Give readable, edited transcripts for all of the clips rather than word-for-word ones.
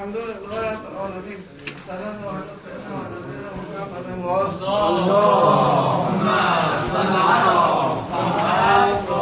الحمدلله رب العالمين. سلام و اللهم صل على محمد و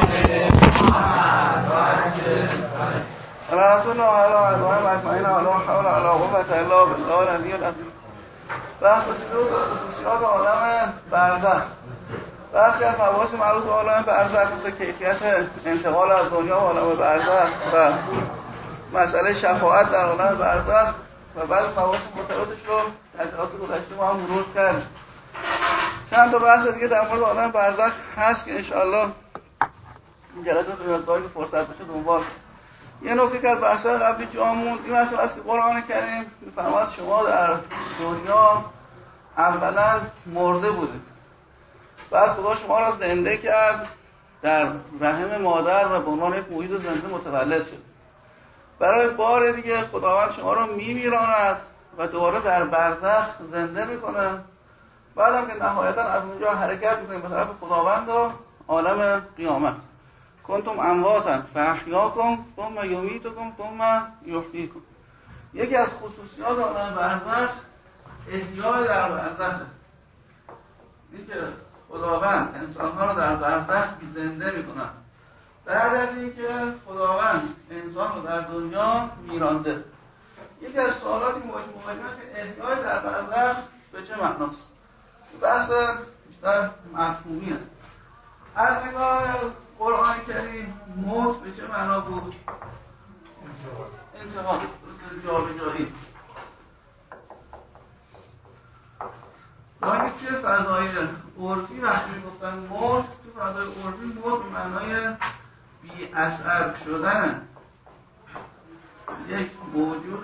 آل رسول الله و علی اجمعین و لا حول ولا قوة الا بالله العلی العظیم. بحث رسیده به خصوصیات عالم برزخ. برخی از مباحث مربوط به عالم برزخ مثل کیفیت انتقال از دنیا به عالم برزخ و مسئله شفاعت در عالم برزخ و بعضی مباحث مرتبطش رو در جلسه گذشته ما هم مرور کردیم. چند تا بحث دیگه در مورد عالم برزخ هست که انشاءالله این جلسات به مقداری که فرصت بشه دنبال. یه نکته که از بحث‌های قبلی جا موند این مسئله است که قرآن کریم می‌فرماید شما در دنیا اولا مرده بودید، بعد خدا شما را زنده کرد، در رحم مادر و به عنوان یک موجود زنده متولد شد. برای بار دیگه خداوند شما را میمیراند و دوباره در برزخ زنده میکنه. بعدم که نهایتا از اونجا حرکت میکنیم به طرف خداوند و عالم قیامت. کنتم امواتا فاحیاکم ثم یمیتکم ثم یحییکم. یکی از خصوصیات عالم برزخ احیای در برزخ، این که خداوند انسان‌ها رو در برزخ زنده میکنه بعد از اینکه خداوند انسان رو در دنیا میرانده. یکی از سوالاتی که مواجه است که احیای در برزخ به چه معناست؟ این بحث بیشتر مفهومیه. از نگاه قرآن کریم موت به چه معنا بود؟ انتقال، جابجایی. ما توی فضای عرفی وقتی میگفتن موت، تو فضای عرفی موت به معنای بی اثر شدن یک موجود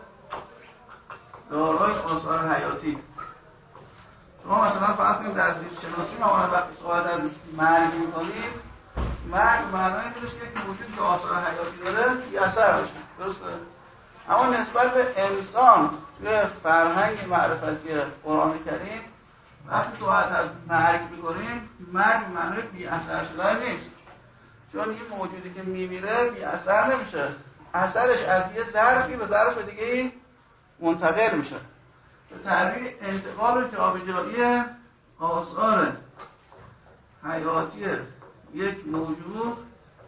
دارای آثار حیاتی. شما مثلا فرض کنید در زیست شناسی ما وقتی صحبت از مرگ می‌کنیم، مرگ معنای اینه که یک موجود که آثار حیاتی داره بی اثر بشه. درسته؟ اما نسبت به انسان توی فرهنگ معرفتی قرآن کریم وقتی صحبت از مرگ می‌کنیم، مرگ معنای بی اثر شدن نیست. چون یه موجودی که میمیره بی اثر نمیشه، اثرش از یه ظرفی به ظرف دیگه‌ای منتقل میشه. به تعبیر انتقال و جابجایی آثار حیاتی یک موجود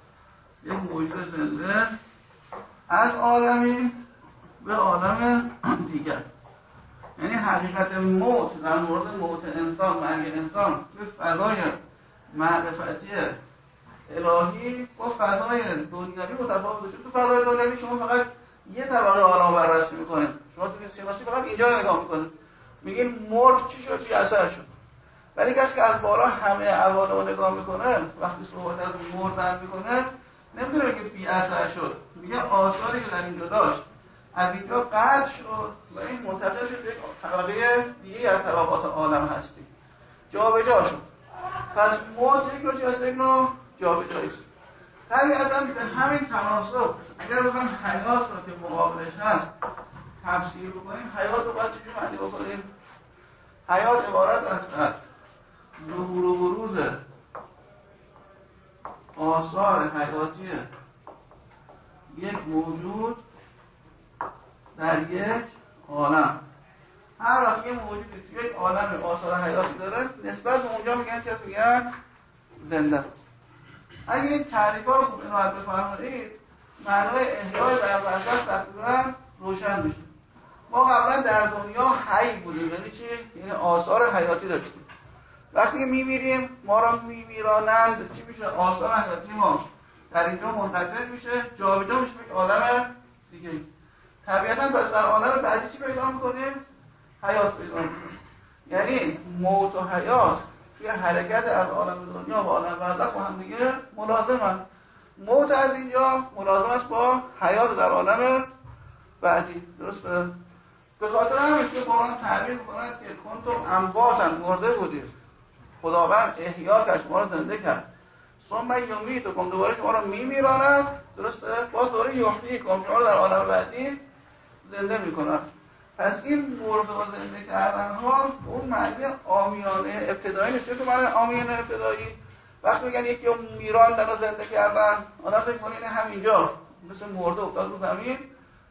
زنده از عالمی به عالم دیگر. یعنی حقیقت موت در مورد موت انسان، مرگ انسان تو فضای معرفتی الهی با فضای دنیوی متفاوته. تو فضای دنیوی شما فقط یه طبقه عالم بررسی میکنید. شما تو شناسی فقط اینجا رو نگاه میکنید، میگین مرد چی شد؟ بی اثر شد. ولی کسی که از بالا همه عوالم رو نگاه میکنه وقتی صحبت از مردن میکنه نمیدونه که بی اثر شد، میگه آثاری که در اینجا داشت از اینجا قطع شد و این منتقل شد به یک طبقه دیگه از طبقات عالم هستی، جابجا شد. پس موت یک نوعی از یک نوع جابجایی است. طبیعتاً به همین تناسب اگر بخوایم حیات رو که مقابلش هست تفسیر بکنیم، حیات رو باید چجوری معنی بکنیم؟ حیات عبارت است از ظهور و بروز آثار حیاتی یک موجود در یک عالم. هر وقت یه موجودی توی یک عالم آثار حیاتی داره نسبت به اونجا میگن که میگن زنده است. اگه این تعریف‌ها رو خوب عنایت بفرمایید معنای احیای در برزخ تقریبا روشن میشه. ما قبلا در دنیا حی بودیم، یعنی چی؟ یعنی آثار حیاتی داشتیم. وقتی میمیریم ما را میمیرانند، چی میشه؟ آثار حیاتی ما در اینجا منقطع میشه، جابجا میشه به عالم دیگه. طبیعتاً پس در عالم بعدی چی پیدا میکنیم؟ حیات پیدا میکنیم. یعنی موت و حیات توی حرکت از عالم دنیا و عالم برزخ با هم دیگه ملازمن. موت از اینجا ملازم است با حیات در عالم بعدی. درسته؟ به خاطر همین که قرآن تعبیر می‌کند که کنتم امواتا، مرده بودید، خداوند احیا کرد، شما رو زنده کرد. ثم یمیتکم، دوباره شما رو میمیراند. درسته؟ باز دوباره یحییکم، شما رو در عالم بعدی زنده می‌کند. پس این مرده و زنده کردن ها اون معنی عامیانه ابتدایی نیست. تو معنی عامیانه ابتدایی وقتی میگن یکی رو میراندن و زنده کردن، آدم فکر کنه همینجا مثل مرده افتاد رو زمین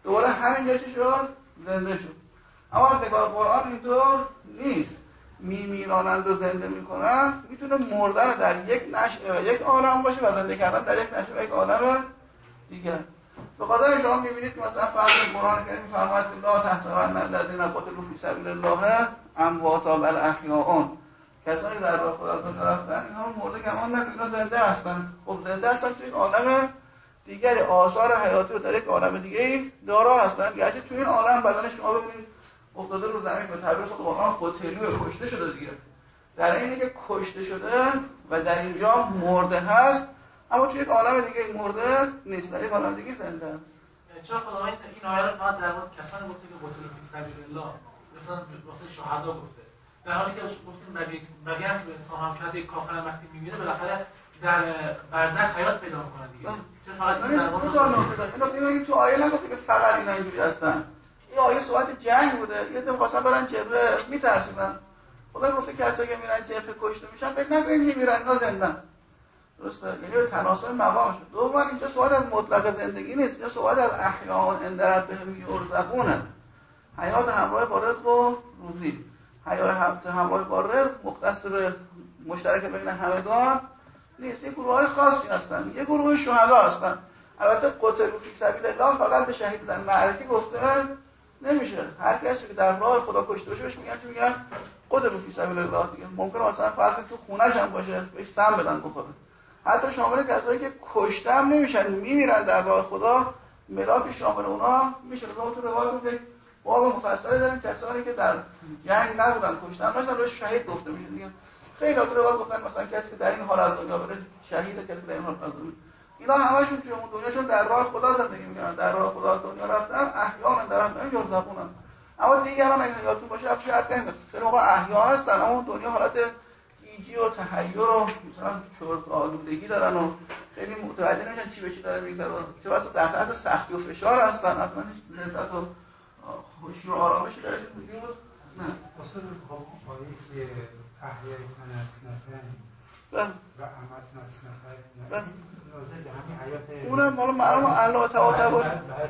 دوباره همینجا چی شد؟ زنده شد. اما از نگاه قرآن اینطور نیست. میمیرانند و زنده میکنن، میتونه مردن در یک نشأه و یک عالم باشه و زنده کردن در یک نشأه و یک عالم دیگر. به خاطر شما میبینید که مثلا فرض قرآن کریم میفرماید لا تحسبن الذین قتلوا فی سبیل الله امواتا بل احیاء. کسانی در راه خدا رفتن اینها مرده گمان نکنید، اینا زنده هستن. خب زنده هستن توی یک عالم دیگری، آثار حیاتی رو در یک عالم دیگری دارا هستن. گرچه توی این عالم بدن شما ببینید افتاده رو زمین، به تعبیر خود قرآن قتلوا، کشته شده دیگه. در اینی که کشته شده و در اینجا مرده هست، اما توی یک عالم دیگه مرده نیست، در یک عالم دیگه زنده است. چرا خداوند این آیه رو فقط در مورد کسانی گفته که قتلوا فی سبیل الله، مثلا واسه شهدا گفته، در حالی که گفتیم بقیه هم انسان هم که یک کافر وقتی میمیره بالاخره در برزخ حیات پیدا میکنه دیگه. چرا فقط این در مورد این تو آیه نگفته که فقط اینا اینجوری هستن. این آیه صحبت جنگ بوده، یه دفعه خواستن برن جبهه، میترسیدن. خدا گفته کسایی که میرن جبهه کشته میشن فکر نکنید میمیرن، اینا زنده‌ن. درسته؟ یعنی تناسب مقامش. دوما اینجا صحبت از مطلق زندگی نیست، اینجا صحبت از احیاء عند ربهم یرزقونه. حیات همراه با رزق و روزی. حیات همراه با رزق مختص به مشترک بین همگان نیست. یه گروه‌های خاصی هستن، یه گروه شهدا هستن. البته قتلوا فی سبیل الله فقط به شهید در معرکه گفته نمیشه. هر کسی که در راه خدا کشته بشه بهش میگن چی؟ میگن قتلوا فی سبیل الله دیگه. ممکنه مثلا فرض کنید تو خونه‌ش هم باشه، بهش سم بدن بخوره. حتی شامل کسایی که کشته هم نمیشن، میمیرن در راه خدا، ملاک شامل اونا میشه. ما تو روایت یک باب مفصلی داریم کسانی که در جنگ نبودن، کشته هم نشدن، بهش شهید گفته میشه دیگه. خیلی تو روایت گفتن مثلا کسی که در این حال از دنیا بره شهید، کسی در این حال از دنیا. اینا همشون توی اون دنیاشون در راه خدا زندگی میکنن، در راه خدا دنیا رفتن، احیانا در هم یرزقونن. اما دیگران اگه حیاتون باشه افش شرط کنید خیلی موقع احیا هستن، اما اون دنیا حالت گیجی و تحیر و مثلا چرت آلودگی دارن و خیلی متوجه نمیشن چی به چی داره میگذره، چه واسه در تحت سختی و فشار هستن، اصلا هیچ لذت و خوشی و آرامشی درشون وجود نه. اصلا آیه که احیای تنسنتن و امت نسنتن نازل به همین حیات اونم مال معلوم الله تعالی حیات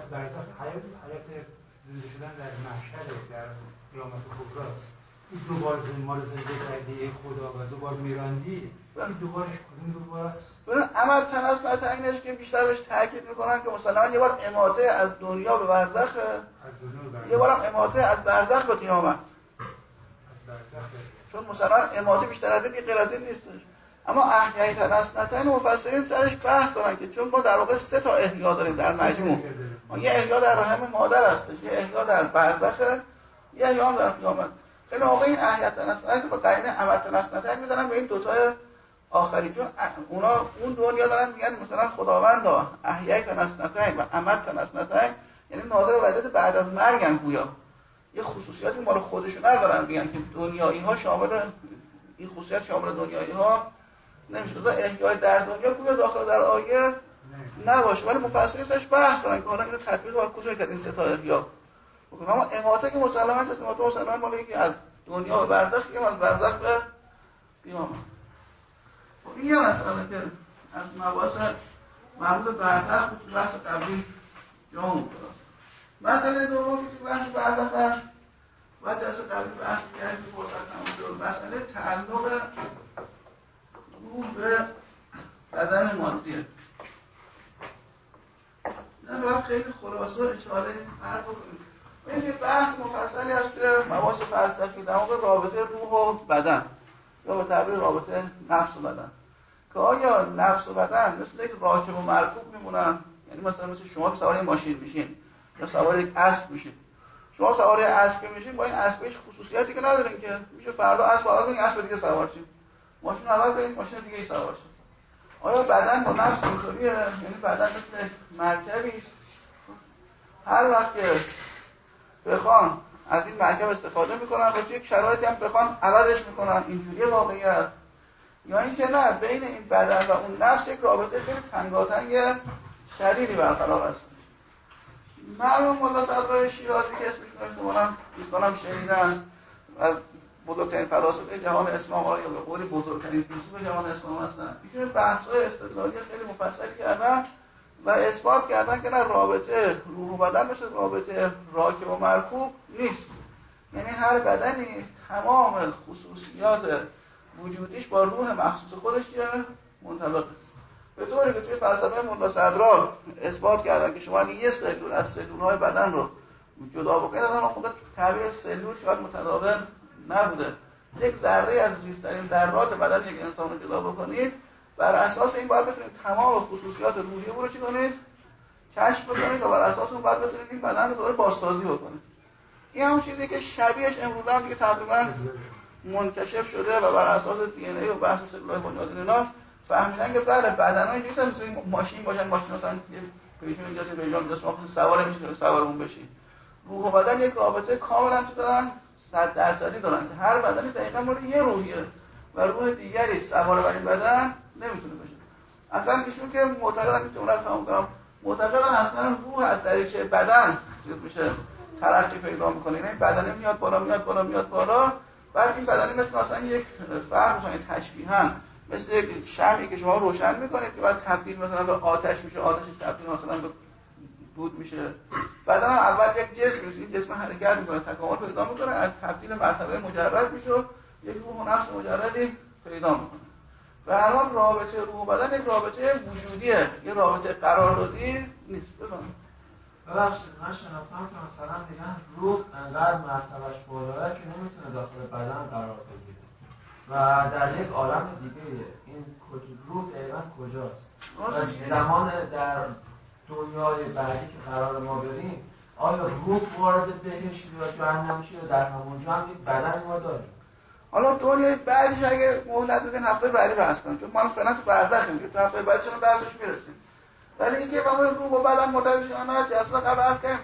زنده شدن در محشر در قیامت کبراست. این دوبار مال زنده کردی خدا و دوبار میراندی، این دوبارش کدوم دوبار است؟ عمل تنسنتنش که بیشتر بهش تاکید میکنن که مثلا یه بار اماته از دنیا به برزخ، یه بارم اماته از برزخ به قیامت. چون مثلا اماته بیشتر از این غیر از این نیستش. اما احیای تنسنتن مفسرین سرش بحث دارن که چون ما در واقع 3 تا احیا داریم در مجموع. یه احیا در رحم مادر هستش، یه احیا در برزخ، یه احیا در قیامت. خیلی موقع این احیا تنسنتن که با قرینه عمل تنسنتن میذارن به این 2 تای آخری، چون اونا اون دنیا دارن میگن مثلا خداوندا احیای تنسنتن و عمل تنسنتن، یعنی ناظر وضعیت بعد از مرگن گویا. یه خصوصیاتی مال خودشون دارن، میگن که دنیایی ها شامل این خصوصیت شامل دنیایی ها نمیشه. تو احیای در دنیا گویا داخل در آیه نباشه، ولی مفسرین سرش بحث دارن که حالا اینو تطبیق بر کجا کرد این 3 تا احیا. اما اماته که مسلماً هست، اماته مسلماً مال اینکه از دنیا به برزخ، یا از برزخ به قیامت. این یه مسئله که از مباحث مربوط به برزخ تو بحث قبلی جا مونده. مسئله دوم که تو بحث برزخ هست و جلسه قبلی بحث کردیم که فرصت نمونده، مسئله تعلق روح به بدن مادیه. نه باید خیلی خلاصه اشاره عرض کنیم. این یه بحث مفصلی هست که مباحث فلسفی در مورد رابطه روح و بدن، یا به تعبیر رابطه نفس و بدن، که آیا نفس و بدن مثل یک راکب و مرکوب میمونن؟ یعنی مثلا شما سوار ماشین میشین یا سوار یک اسب میشین. شما سوار اسب میشین، با این اسب هیچ خصوصیاتی که ندارین که میشه فردا اسب عوض کنین، اسب دیگه سوار شین، ماشین عوض کنین، ماشین دیگه سوار شین. آیا بدن با نفس اینطوریه؟ یعنی بدن مثل مرکبی است، هر وقت که بخوان از این مرکب استفاده میکنن و توی یک شرایطی هم بخوان عوضش میکنن، اینجوری واقعیت؟ یا اینکه نه، بین این بدن و اون نفس یک رابطه خیلی تنگاتنگ شدیدی برقرار است. مرحوم ملا صدرای شیرازی که اسمش احتمالاً دوستانم شنیدن، از بزرگترین فلاسفه جهان اسلام، یا به قولی بزرگترین فیلسوف جهان اسلام هستن، ایشون بحث‌های استدلالی خیلی مفصلی کردن و اثبات کردن که نه رابطه روح و بدن مثل رابطه راکب و مرکوب نیست. یعنی هر بدنی تمام خصوصیات وجودیش با روح مخصوص خودش منطبقه. به طوری که توی فلسفه ملا صدرا اثبات کردن که شما اگه یه سلول از سلول‌های بدن رو جدا بکنید، اون موقع تعبیر سلول شاید متداول نبوده. یک ذره از ریزترین ذرات بدن یک انسان رو جدا بکنید، بر اساس این باید بتونید تمام خصوصیات روحی او رو چی کنید؟ کشف بکنید و بر اساس اون باید بتونید این بدن رو دوباره بازسازی بکنید. این همون چیزی که شبیهش امروز هم دیگه تقریبا منکشف شده و بر اساس دی ان ای و بحث سلول‌های بنیادین اینا فهمیدن که بله بدن‌ها اینجوری مثل ماشین باشن، ماشین مثلا یه پیشون اینجاست پیشون اینجاست، شما سوار میشید سوار اون بشید. روح و بدن یک رابطه کاملا چه دارن 100% دارن که هر بدنی دقیقاً مال یه روحیه و روح دیگری سوار بر این بدن نمیتونه بشه. اصلا ایشون که معتقدن که اون رو تمام کنم، معتقدن اصلا روح از دریچه بدن چیز میشه ترقی پیدا میکنه. یعنی بدنه میاد بالا میاد بالا میاد بالا، بعد این بدنه مثلا یک فرق میکنه تشبیهاً مثل یک شمعی که شما روشن میکنید که بعد تبدیل مثلا به آتش میشه، آتشش تبدیل مثلا به دود میشه. بعدن اول یک جسم میشه، این جسم حرکت میکنه، تکامل پیدا میکنه، از تبدیل مرتبه مجرد میشه و یک روح و نفس مجردی پیدا میکنه. و هر حال رابطه روح و بدن یک رابطه وجودیه، یه رابطه قراردادی نیست. بفهمید. ببخشید من شناختم که مثلا میگن روح انقدر مرتبهش بالاه که نمیتونه داخل بدن قرار بگیره و در یک عالم دیگه. این روح دقیقا کجاست؟ و زمان در دنیای بعدی که قرار ما بریم آیا روح وارد بهشت یا جهنم میشه یا در همونجا هم یک بدن ما داریم؟ حالا دنیای بعدش اگه مهلت بدین هفته بعدی بحث کنیم، چون ما فعلا تو برزخیم که تو هفته بعدش هم بحثش میرسیم. ولی اینکه ما روح و بدن متحد شدن که اصلا قبل عرض کردیم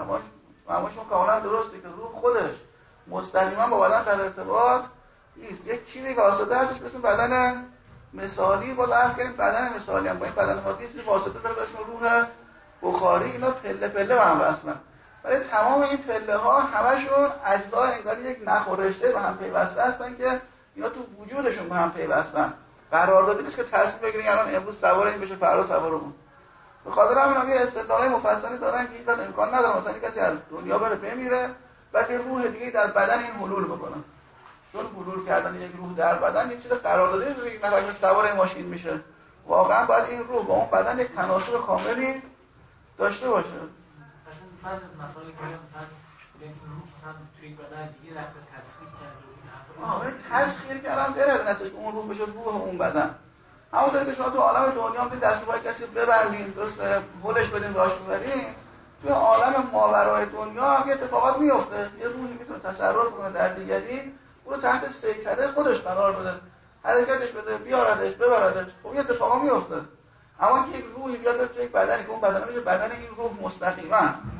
همشون کاملا درسته که روح خودش مستقیما با بدن در ارتباط نیست. یک چیزی واسطه هستش به اسم بدن مثالی، با عرض کردیم بدن مثالی هم با این بدن مادی چیزی واسطه داره به اسم روح بخاری. اینا پله پله با هم وصلن، ولی تمام این پله ها همشون اجزای انگار یک نخ و رشته به هم پیوسته هستن که اینا تو وجودشون به هم پیوستن. قراردادی نیست که تصمیم بگیرین الان امروز سوار این بشه فردا سوار اون. به خاطر همین یه استدلالای مفصلی دارن که هیچ وقت امکان نداره مثلا کسی از دنیا بره بمیره بعد یه روح دیگه در بدن این حلول بکنه. چون حلول کردن یک روح در بدن یه چیز قراردادی نیست که یک نفر سوار این ماشین میشه. واقعا باید این روح با اون بدن یک تناسب کاملی داشته باشه. بعضی از مسائل که مثلا روح مثلا توی بدن دیگه رفته تسخیر کرده تسخیر کردن غیر از که اون روح بشه روح اون بدن. همونطوری که شما تو عالم دنیا هم دست و پای کسی ببندین، درسته، هولش بدین راش ببرین، توی عالم ماورای دنیا هم یه اتفاقات میفته. یه روحی میتونه تصرف کنه در دیگری، اون رو تحت سیطره خودش قرار بده، حرکتش بده، بیاردش، ببردش. خب یه اتفاقا میفته. اما که یک روحی بیاد تو یک بدنی که اون بدن میشه بدن این روح مستقیما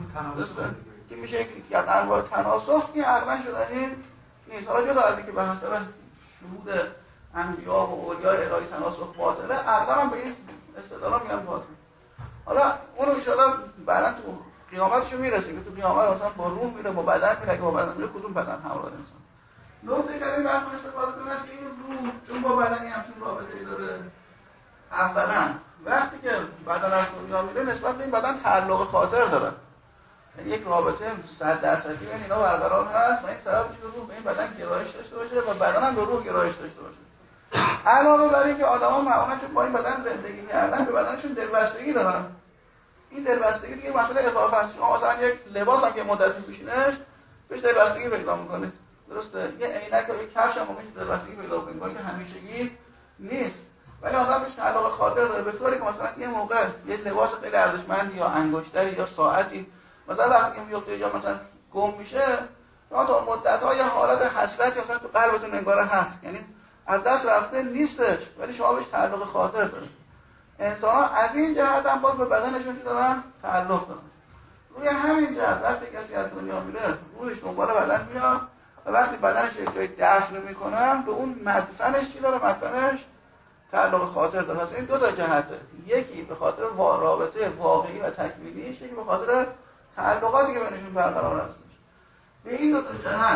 که میشه یک انواع تناسخ، این عقلا شدنی نیست. حالا جدا از اینکه به حسب شهود انبیا و اولیاء الهی تناسخ باطله، عقلا هم به این استدلالا میگن باطل. حالا اونو ان شاء الله بعدا تو قیامتشو میرسیم که تو قیامت مثلا با روح میره با بدن میره، با بدن میره کدوم بدن همراه انسان. نکته که این بحث استفاده کنه است که این روح چون با بدنی همچین رابطه‌ای داره، اولا وقتی که بدن از دنیا میره نسبت به این بدن تعلق خاطر داره، یعنی یک رابطه 100% بین اینا برقرار هست و این سبب میشه روح به این بدن گرایش داشته باشه و بدن هم به روح گرایش داشته باشه. علاوه بر اینکه آدما معمولا چون با این بدن زندگی کردن به بدنشون دلبستگی دارن، این دلبستگی دیگه مسئله اضافه است. شما مثلا یک لباس هم که مدتی می‌پوشینش بهش دلبستگی پیدا می‌کنید، درسته؟ یه عینک یا یک کفش هم ممکنه دلبستگی پیدا کنه که همیشگی نیست، ولی آدم بهش تعلق خاطر داره. به طوری که مثلا یه موقع یه لباس خیلی ارزشمندی یا انگشتری یا ساعتی مثلا وقتی که میفته یا مثلا گم میشه، شما تا مدت‌ها یه حالت حسرتی مثلا تو قلبتون انگار هست، یعنی از دست رفته نیستش ولی شما بهش تعلق خاطر دارید. انسان‌ها از این جهت هم باز به بدنشون دارن تعلق دارن. روی همین جهت وقتی کسی از دنیا میره روحش دنبال بدن میاد و وقتی بدنش یک جای دفن میکنن به اون مدفنش چی داره؟ مدفنش تعلق خاطر داره. پس این دو تا جهته، یکی به خاطر رابطه واقعی و تکوینیش، یکی به خاطر تعلقاتی که بینشون برقرار هستش. به این دو تا جهت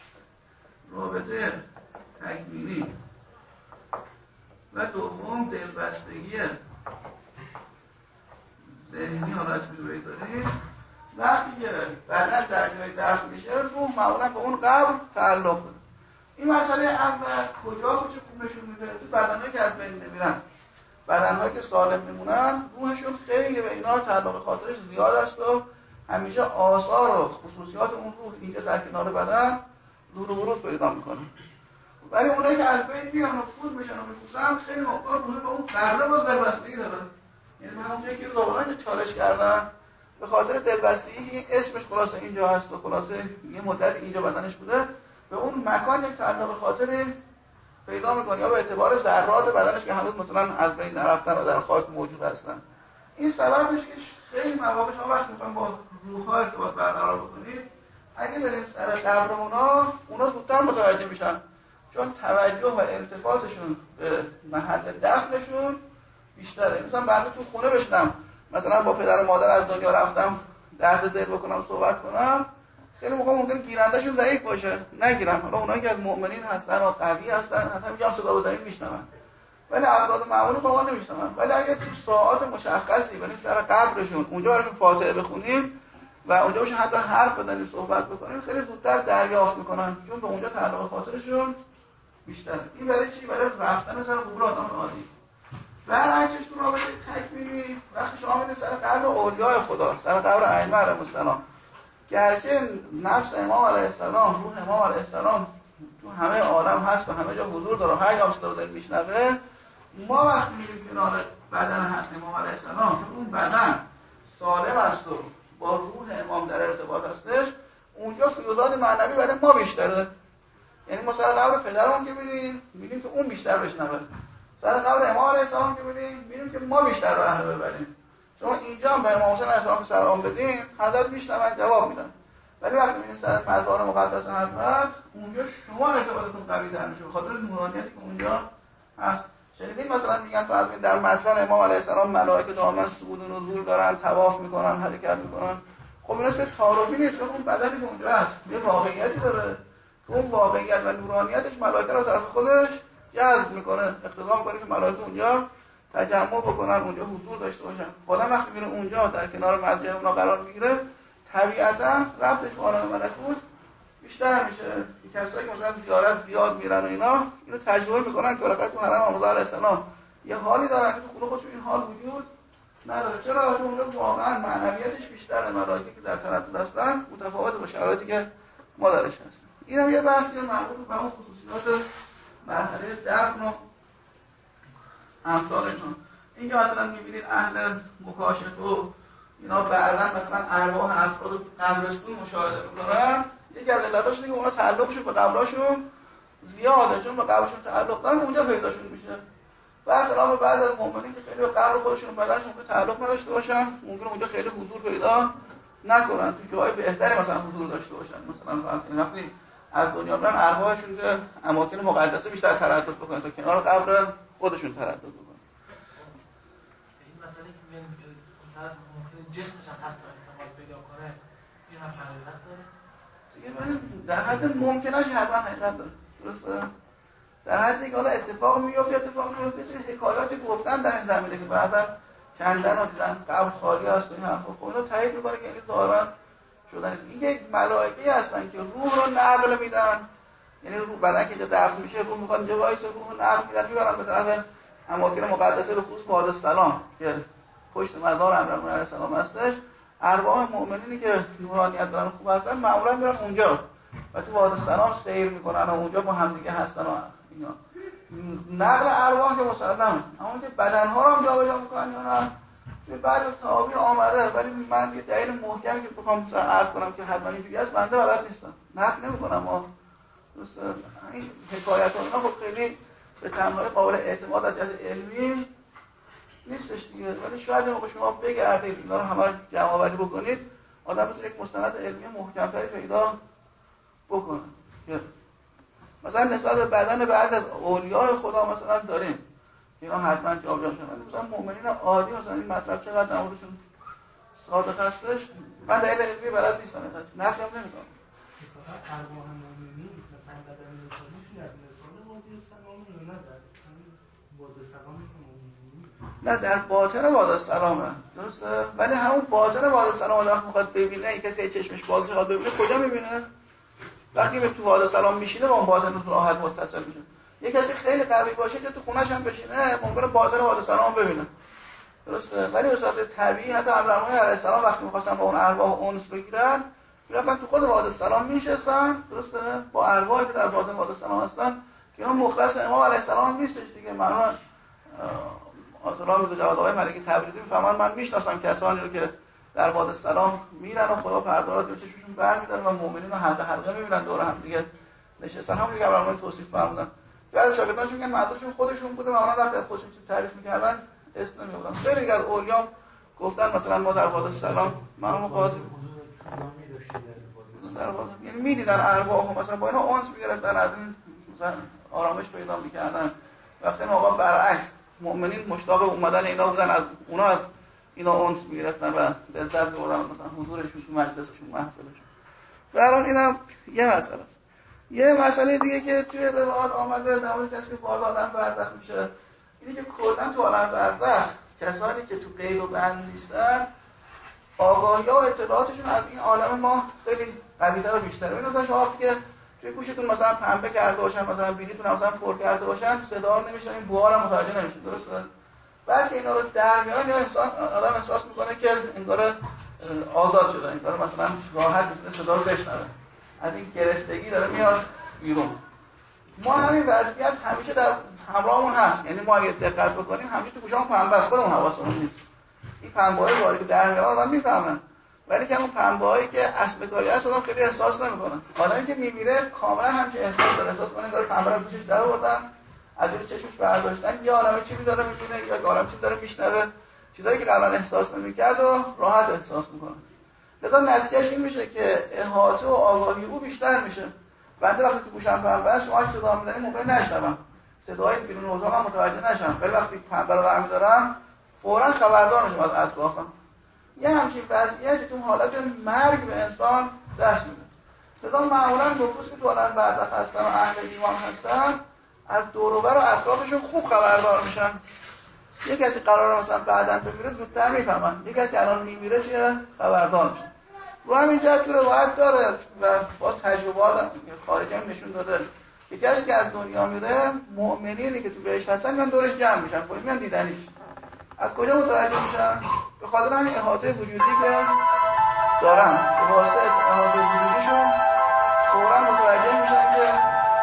رابطه تکوینی و دوم دلبستگی ذهنی حالا اسمی داریم، وقتی که بدن در جای دفن میشه روح معمولا به اون قبر تعلق داره. این مسئله اول کجا و چه خوب نشون میده؟ تو بدنهایی که از بین نمیرن، بدنهایی که سالم میمونن روحشون خیلی به اینا تعلق خاطرش زیاد است و همیشه آثار و خصوصیات اون روح اینجا در کنار بدن دور و بروز پیدا میکنه. ولی اونایی که از بین میرن و فوت میشن و میفوزن خیلی موقع روح به اون قبله باز دلبستگی داره. یعنی من اونجایی که دوباره که چالش کردن به خاطر دلبستگی اسمش خلاصه اینجا هست و خلاصه یه مدت اینجا بدنش بوده، به اون مکان یک تعلق خاطر پیدا میکنه یا به اعتبار ذرات بدنش که هنوز مثلا از بین نرفتن و در خاک موجود هستن. این سببش که خیلی مواقع شما وقتی میخواین با روح‌ها ارتباط برقرار بکنید، اگه برین سر قبر اونا زودتر متوجه میشن، چون توجه و التفاتشون به محل دفنشون بیشتره. مثلا بنده تو خونه بشنم مثلا با پدر و مادر از دنیا رفتم درد دل بکنم صحبت کنم، خیلی موقع ممکنه گیرندشون ضعیف باشه نگیرن. حالا اونایی که از مؤمنین هستن و قوی هستن حتی میگم صدا بزنین میشنون، ولی افراد معمولی با ما نمیشنون. ولی اگه تو ساعات مشخصی بریم سر قبرشون اونجا براشون فاتحه بخونیم و اونجا باشون حتی حرف بزنیم صحبت بکنیم، خیلی زودتر دریافت میکنن، چون به اونجا تعلق خاطرشون بیشتره. این برای چی؟ برای رفتن سر قبور آدم عادی. برعکسش تو رابطه تکمیلی وقتی شما میرید سر قبر اولیاء خدا، سر قبر ائمه علیهم السلام، گرچه نفس امام علیه السلام، روح امام علیه السلام تو همه عالم هست و همه جا حضور داره، هر جا صدا داره میشنوه، ما وقتی میریم کنار بدن امام علیه السلام چون اون بدن سالم است و با روح امام در ارتباط هستش، اونجا فیوزات معنوی برای ما بیشتره. یعنی ما سر قبر پدرمون که می‌بینیم که اون بیشتر بشنوه، سر قبر امام علیه السلام که می‌بینیم که ما بیشتر بهره ببریم. شما اینجا هم به امام حسین علیه السلام سلام بدین، حضرت میشنون جواب میدن. ولی وقتی میرین سر مزار مقدس حضرت، اونجا شما ارتباطتون قوی‌تر میشه به خاطر نورانیتی که اونجا هست. شنیدین مثلا میگن فرض کنید در مدفن امام علیه السلام ملائکه دائما صعود و نزول دارن، طواف میکنن، حرکت میکنن. خب اینا که تعارفی نیست، چون اون بدنی که اونجا هست یه واقعیتی داره. اون واقعیت و نورانیتش ملائکه رو طرف خودش جذب میکنه، اقتضا میکنه که ملائکه اونجا تجمع بکنن، اونجا حضور داشته باشن. خدا وقتی میره اونجا در کنار مرجع اونا قرار میگیره، طبیعتا رفتش به عالم ملکوت بیشتر میشه. این کسایی که مثلا زیارت زیاد میرن و اینا اینو تجربه میکنن که بالاخره تو حرم امام علیه السلام یه حالی دارن که تو خونه خودشون این حال وجود نداره. چرا؟ چون اونجا واقعا معنویتش بیشتره، ملائکه که در تردد هستن متفاوت با شرایطی که ما درش هستیم. اینم یه بحثیه مربوط به اون خصوصیات مرحله دفن و امثال اینا. اینکه مثلا می‌بینید اهل مکاشفه و اینا بعداً مثلا ارواح افراد تو قبرستون مشاهده می‌کنن، یکی از علتاش اینه که اونا تعلقشون به قبرشون زیاده، چون به قبرشون تعلق دارن اونجا پیداشون میشه. برخلاف بعض از مؤمنین که خیلی به قبر خودشون بدنشون که تعلق نداشته باشن، ممکنه اونجا خیلی حضور پیدا نکنن، تو جای بهتری مثلا حضور داشته باشن. مثلا وقتی از دنیا برن ارواحشون که اماکن مقدسه بیشتر تردد بکنن تا کنار قبر خودشون تردد بکنن. این مسئله که میگن طرف ممکنه جسمش هم حتی احتمال پیدا کنه، این هم حقیقت داره؟ دیگه در حد ممکنه که حتما حقیقت داره. درسته؟ در حدی که حالا اتفاق میفته حکایاتی گفتن در این زمینه که بعضا کندن و دیدن قبر خالی هست و این حرفا، خب اینو تایید میکنه که این ظاهرا شدن این یک ملائکه هستن که روح رو نقل میدن. یعنی روح بدن که دفن میشه روح میخواد اینجا وایسه، روح رو نقل میدن میبرن به طرف اماکن مقدسه، به خصوص وادی السلام که پشت مزار امیرالمومنین علیه السلام هستش. ارواح مؤمنینی که نورانیت دارن خوب هستن معمولا میرن اونجا و تو وادی السلام سیر میکنن و اونجا با هم دیگه هستن و اینا. نقل ارواح که مسلمه، اما که بدنها رو هم جابجا میکنن یا نه توی بعض تعابیر آمده، ولی من یه دلیل محکمی که بخوام عرض کنم که حتما اینجوری است بنده بلد نیستم، نقل نمی‌کنم. ما این حکایت ها اینا خب خیلی به تنهایی قابل اعتماد از جهت علمی نیستش دیگه، ولی شاید موقع شما بگردید اینا رو همه جمع آوری بکنید آدم بتونه یک مستند علمی محکم‌تری پیدا بکنه. مثلا نسبت به بدن بعض از اولیاء خدا مثلا داریم اینا حتما جابجا شدن، مثلا مؤمنین عادی مثلا این مطلب چقدر نمودشون صادق هستش من دلیل علمی بلد نیستم، نفی هم نمی‌کنم. مثلا ارواح مؤمنین مثلا بدن انسانیشون در انسان وادی السلام یا نه در وادی السلام مؤمنین نه در باطن بادالسلامه، درسته؟ ولی همون باطن بادالسلام وقتی میخواد ببینه، کسی چشمش باز میخواد ببینه کجا میبینه؟ وقتی به تو بادالسلام میشینه با اون باطن راحت متصل میشه. یه کسی خیلی قوی باشه که تو خونه‌ش هم بشینه ممکنه باطن بادالسلام ببینه، درسته؟ ولی به صورت طبیعی حتی ابراهیم علیه السلام وقتی می‌خواستن با اون ارواح اونس بگیرن میرفتن تو خود بادالسلام میشستن، درسته؟ با ارواحی که در باطن بادالسلام هستن که اون مخلص امام علیه السلام نیستش دیگه. معلومه آیت الله جواد آقای ملکی تبریزی میفهمن من میشناسم کسانی رو که در بادالسلام میرن و خدا پردارات به چشمشون برمی‌داره و مؤمنین رو حلقه حلقه می‌بینن دور هم دیگه نشستن. همون دیگه ابراهیم توصیف فرمودن. بعد شاگردانش میگن معدودشون خودشون بوده و اونا وقتی خودشون تعریف می‌کردن اسم نمی‌بردن. خیلی دیگه اولیام گفتن مثلا ما در بادالسلام معلومه باز در واقع یعنی می‌دیدن ارواح مثلا با اینا اونس می‌گرفتن، از این مثلا آرامش پیدا می‌کردن. وقتی موقع برعکس مؤمنین مشتاق اومدن اینا بودن، از اونا از اینا اونس می‌گرفتن و لذت می‌بردن مثلا حضورشون تو مجلسشون محفلشون. در حال اینم یه مسئله است. یه مسئله دیگه که توی روایات آمده در مورد کسی که وارد عالم برزخ میشه اینه که کلاً تو عالم برزخ کسانی که تو قید و بند نیستن آگاهی‌ها و اطلاعاتشون از این عالم ما خیلی قوی‌تر و بیشتره. این مثلا شما که توی گوشتون مثلا پنبه کرده باشن، مثلا بینیتون مثلا پر کرده باشن، صدا رو نمیشنوین، بوها رو متوجه نمیشین، درسته؟ بعد اینا رو در میارن یا آدم احساس میکنه که انگار آزاد شده، انگار مثلا راحت میتونه صدا رو بشنوه، از این گرفتگی داره میاد بیرون. ما همین وضعیت همیشه در همراهمون هست، یعنی ما اگه دقت بکنیم همیشه تو گوشمون پنبه است، خودمون حواسمون نیست. این پنبه‌های وارد که در میارن آدم میفهمن، ولی که اون پنبه‌هایی که اصل کاری هست آدم خیلی احساس نمیکنه. آدمی که میمیره کاملا همچین احساس داره، احساس کنه انگار پنبه رو گوشش در آوردن، از روی چشمش برداشتن، یا عالمه چیزی داره میبینه یا عالمه چیزی داره میشنوه، چیزایی که قبلا احساس نمی‌کرد و راحت احساس میکنه. لذا نتیجهش این میشه که احاطه و آگاهی او بیشتر میشه. بنده وقتی تو گوشم پنبه است، شما صدا می‌زنید ممکنه نشنوم، صدای بیرون اتاق هم متوجه نشم، ولی وقتی پنبه رو برمی‌دارم فوراً خبردار میشم از اطرافم. یه همچین وضعیتی تو حالت مرگ به انسان دست میده. لذا معمولاً نفوس که تو عالم برزخ هستن و اهل ایمان هستن از دور و بر و اطرافشون خوب خبردار میشن. یه کسی قراره مثلا بعداً بمیره زودتر میفهمن، یه کسی الان میمیره چیه خبردار میشه. رو همین جهت تو روایت داره و با تجربات خارجی هم نشون داده که کسی که از دنیا میره مؤمنینی که تو بهشت هستن میان دورش جمع میشن، خب میان دیدنیش. از کجا متوجه میشن؟ به خاطر همین احاطه وجودی که دارن، به واسطه احاطه وجودیشون فوراً متوجه میشن که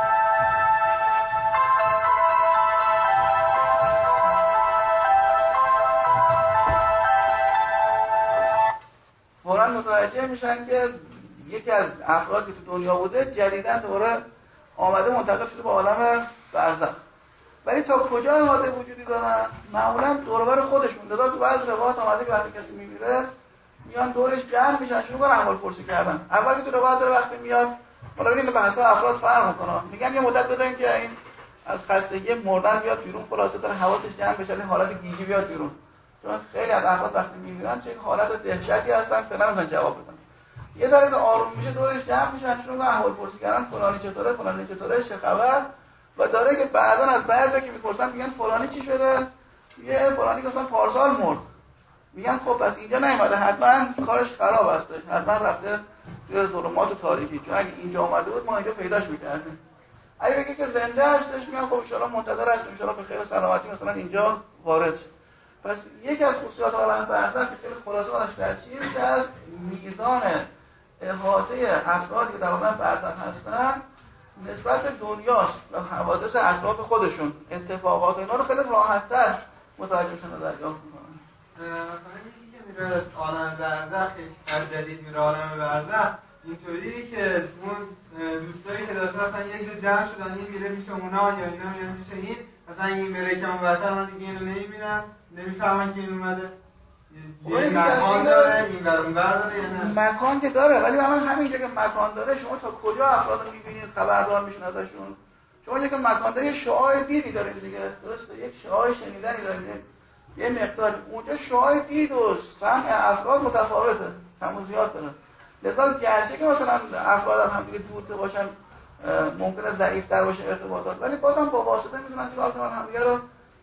یکی از افرادی که تو دنیا بوده جدیداً دوباره آمده منتقل شده به عالم برزخ. ولی تا کجا احاطه وجودی دارن؟ معمولاً دور و بر خودشون. تو بعضی روایات آمده که وقتی کسی میمیره میان دورش جمع میشن شروع کنن احوال پرسی کردن. اول که تو روایت داره وقتی میاد، حالا ببینید به حسب افراد فرق میکنه، میگن یه مدت بذاریم که این از خستگی مردن بیاد بیرون، خلاصه تا حواسش جمع بشه، این حالت گیجی بیاد بیرون. چون خیلی از افراد وقتی میمیرن چه حالت دهشتی هستن فعلا نمیتونن جواب بدن. یه ذره که آروم میشه دورش جمع میشن شروع کنن احوال پرسی کردن، فلانی چطوره، فلانی چطوره، چه خبر. و داره که بعداً از بعضی که میپرسن میگن فلانی چی شده؟ یه فلانی که مثلا پارسال مرد. میگن خب پس اینجا نیومده، حتما کارش خراب است، حتما رفته توی ظلمات و تاریکی، چون اگه اینجا اومده بود ما اینجا پیداش میکردیم. اگه بگه که زنده هستش میگن خب ان شاءالله منتظر هستیم، ان شاءالله به خیر و سلامتی مثلا اینجا وارد. پس یکی از خصوصیات عالم برزخ که خیلی خلاصه ازش تاثیر که از میزان احاطه افرادی که در عالم برزخ هستن نسبت به دنیاست و حوادث اطراف خودشون، اتفاقات اینا رو خیلی راحت‌تر متوجه میشن و دریافت میکنن. مثلا یکی که میره عالم برزخ، یک جدید میره عالم برزخ، اینطوری که اون دوستایی که داشتن مثلا یک جا جمع شدن، این میره میشه اونا یا اینا میره میشه این، مثلا این بره کم برتر من دیگه اینو نمیبینم، نمیفهمن که این اومده. این مکان داره، این ور اون ور داره یا نه؟ مکان که داره، ولی الان همینجا که مکان داره شما تا کجا افراد رو میبینید، خبردار میشین ازشون. شما اینجا که مکان داره یه شعاع دیدی دارید دیگه، درسته؟ یک شعاع شنیدنی دارید، یه مقدار. اونجا شعاع دید و سمع افراد متفاوته، کم و زیاد داره. لذا گرچه که مثلا افراد هم دیگه دور باشن ممکنه ضعیف‌تر باشه ارتباطات، ولی بازم با واسطه میتونن چیکار کنن، همدیگه رو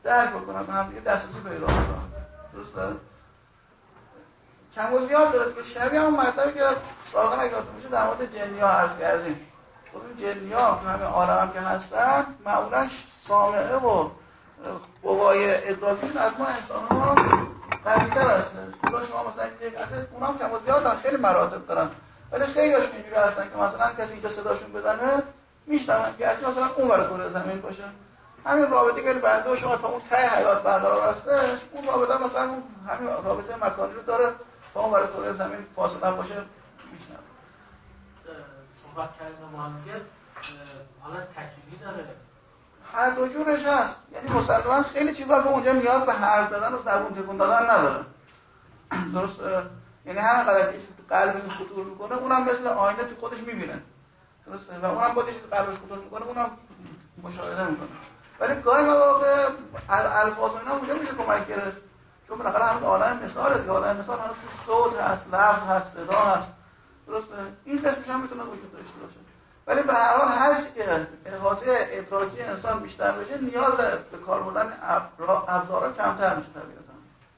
درک بکنن، هم دیگه دسترسی پیدا کنن. درسته؟ کم و زیاد داره که شبیه همون مطلبی که سابقا اگه یادتون باشه در مورد جنی‌ها عرض کردیم. اون جنی‌ها تو همین عالم هم که هستن معمولا سامعه و قوای ادراکیشون از ما انسان‌ها قوی‌تر هستن. شما مثلا اونا هم کم و زیاد دارن، خیلی مراتب دارن، ولی خیلی‌هاشون اینجوری هستن که مثلا کسی اینجا صداشون بدنه میشنون که اصلا مثلا اون ور کره زمین باشه. همین رابطه که بنده و شما تا اون ته حیات برقرار هستش، اون رابطه مثلا همین رابطه مکانی رو داره تا اون ور کره زمین فاصله باشه میشنن. صحبت کردن با هم دیگه حالا تکلیفی داره، هر دو جورش هست. یعنی مسلماً خیلی چیزا که اونجا نیاز به حرف زدن و زبون تکون دادن نداره. درست؟ یعنی هر قدر که قلب این خطور میکنه اونم مثل آینه تو خودش میبینه. درسته؟ و اونم خودش قلبش خطور میکنه اونم مشاهده میکنه. ولی گاهی مواقع الفاظ و اینا اونجا میشه کمک گرفت. چون بالاخره همون عالم مثاله دیگه، عالم مثال هنوز تو صوت هست، لفظ هست، صدا هست. درسته؟ این قسمش هم میتونه وجود داشته باشه. ولی به هر حال هر چی که احاطه ادراکی انسان بیشتر بشه نیاز به کار بردن ابزارها کمتر میشه طبیعتا.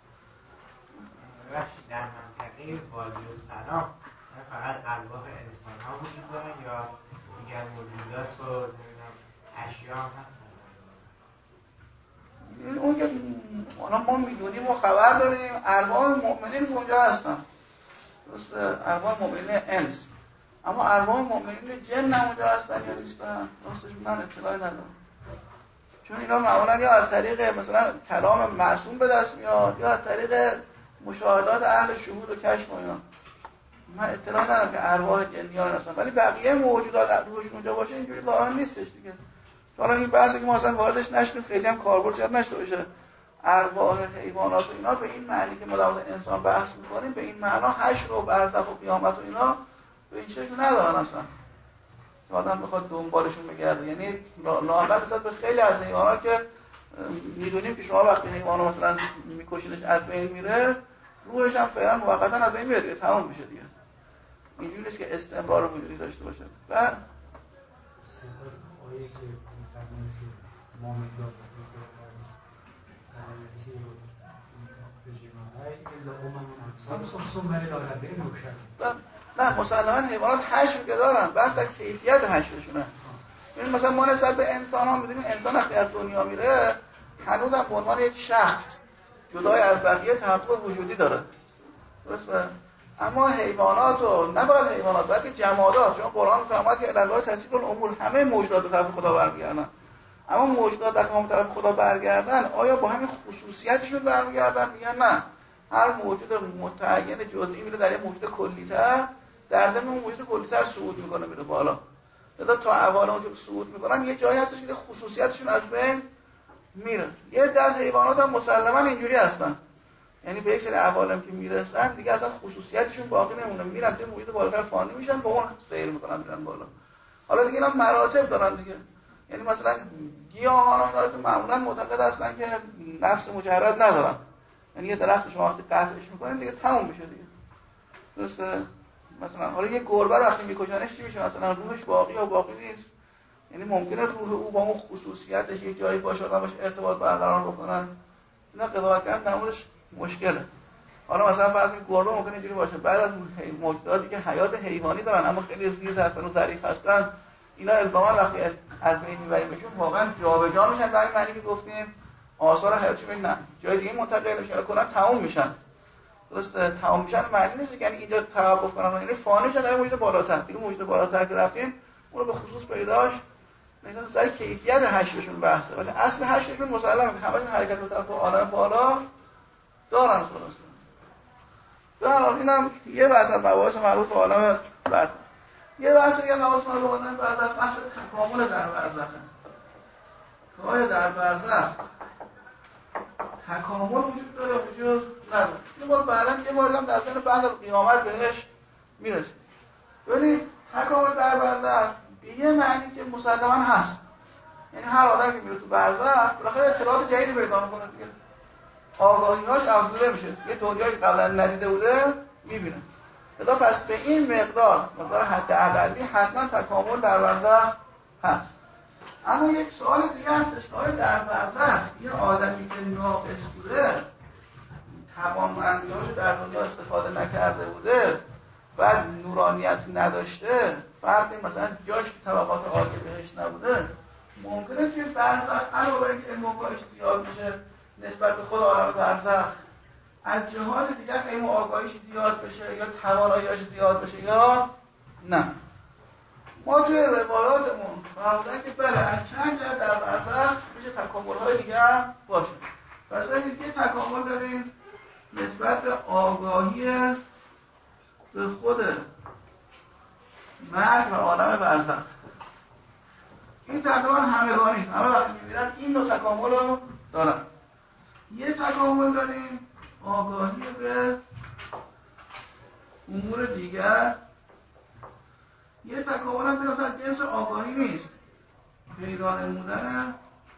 بخشی در منطقه وادی السلام فقط ارواح انسان ها وجود دارن یا دیگر موجودات و اشیا هم هستن؟ اون که ما میدونیم و خبر داریم ارواح مؤمنین اونجا هستن. درسته؟ ارواح مؤمنین انس. اما ارواح مؤمنین جن هم اونجا هستن یا نیستن؟ راستش من اطلاعی ندارم. چون اینا معمولا یا از طریق مثلا کلام معصوم به دست میاد یا از طریق مشاهدات اهل شهود و کشف و اینا. من اطلاعی ندارم که ارواح جنیان هستن، ولی بقیه موجودات روحشون اونجا باشه اینجوری واقعا نیستش دیگه. حالا این بحثی که ما اصلا واردش نشدیم خیلی هم کاربرد زیاد نشده باشه. ارواح حیوانات و اینا به این معنی که ما در مورد انسان بحث می‌کنیم به این معنا حشر و برزخ و قیامت و اینا به این شکل ندارن اصلا. آدم بخواد دنبالشون بگرده. یعنی لااقل نسبت به خیلی از حیوانات که میدونیم که شما وقتی حیوانو مثلا میکشینش از بین میره، روحش هم فعلا موقتا از بین میره دیگه، تمام میشه دیگه. اینجوری نیست که استمرار وجودی داشته باشه. و آیه که می‌فرمایید که مؤمن را نه مسلماً حیوانات حشر که دارن، بس در کیفیت حشرشونه. این مثلا ما نسبت به انسان ها می‌بینیم انسان وقتی از دنیا میره هنوز هم به عنوان یک شخص جدای از بقیه تحقق وجودی داره. درسته؟ اما حیوانات و نه فقط حیوانات بلکه جمادات، چون قرآن فرمود که الله تصدیق الامور، همه موجودات به طرف خدا برمیگردن. اما موجودات وقتی به طرف خدا برگردن آیا با همین خصوصیتشون برمیگردن؟ میگن نه. هر موجود متعین جزئی میره در یک موجود کلی‌تر، در ضمن اون موجود کلی‌تر صعود میکنه میره بالا. تا اول اون که صعود میکنن یه جایی هستش که خصوصیتشون از بین میره. یه در حیوانات هم مسلماً اینجوری هستن. یعنی به یک سری عوالم که میرسن دیگه اصلا خصوصیتشون باقی نمونه، میرن توی محیط بالاتر فانی میشن، با اون سیر میکنن میرن بالا. حالا دیگه اینا مراتب دارن دیگه. یعنی مثلا گیاهان اینا رو معمولا معتقد هستن که نفس مجرد ندارن. یعنی یه درخت شما وقتی قطعش میکنین دیگه تموم میشه دیگه. درسته؟ مثلا حالا یه گربه وقتی میکشنش چی میشه؟ مثلا روحش باقی یا باقی نیست. یعنی ممکنه روح او با اون خصوصیتش یه جایی باشه آدم باشه ارتباط برقرار بکنن. اینا قضاوت کردن در موردش مشکله. حالا مثلا فرض کنید گربه ممکنه اینجوری باشه، بعد از موجوداتی که حیات حیوانی دارن اما خیلی ریز هستن و ظریف هستن، اینا الزاما وقتی از بین میبریمشون واقعا جابجا میشن. در این معنی که گفتیم آثار حیاتشون نه جای دیگه منتقل میشن، کلا تموم میشن. درسته؟ تموم میشن معنی نیست یعنی اینجا توقف کنن، یعنی فانی شدن در موجود بالاتر. دیگه موجود بالاتر که رفتیم اون رو به خصوص پیداش مثلا سر کیفیت حشرشون بحثه، ولی اصل حشرشون مسلمه که همشون حرکت به طرف عالم بالا دارن. خلاصه به هر حال اینم یه بحث از مباحث مربوط به عالم برزخ. یه بحث دیگه مباحث مربوط به عالم برزخ بحث تکامل در برزخ. آیا در برزخ تکامل وجود داره وجود نداره؟ یه بار بعداً یه بار هم در ضمن بحث از قیامت بهش میرسیم. ببینید تکامل در برزخ به یه معنی که مسلماً هست. یعنی هر آدمی که میره تو برزخ بالاخره اطلاعات جدیدی پیدا میکنه دیگه. آگاهی‌هاش افزوده میشه. یه دنیایی که قبلا ندیده بوده میبینه. پس به این مقدار حد اقلی حتما تکامل در برزخ هست. اما یک سوال دیگه هستش که در برزخ یه آدمی که ناقص بوده، توانمندی‌هاشو در دنیا استفاده نکرده بوده، بعد نورانیت نداشته، فرقی مثلا جاش تو طبقات عالی بهش نبوده، ممکنه توی برزخ علاوه بر اینکه علم و آگاهیش زیاد بشه نسبت به خود عالم برزخ، از جهات دیگر علم و آگاهیش زیاد بشه یا توانایی‌اش زیاد بشه یا نه. ما توی روایاتمون فرمودن که بله از چند جهت در برزخ میشه تکامل‌های دیگر باشه. مثلا یه تکامل داریم نسبت به آگاهی به خود مرگ و عالم برزخ. این تقریبا همگانی است. همه وقتی می‌بینن این دو تکامل رو دارن. یه تکامل داریم آگاهی به امور دیگر. یه تکامل هم مثلا جنس آگاهی نیست، پیدا نمودن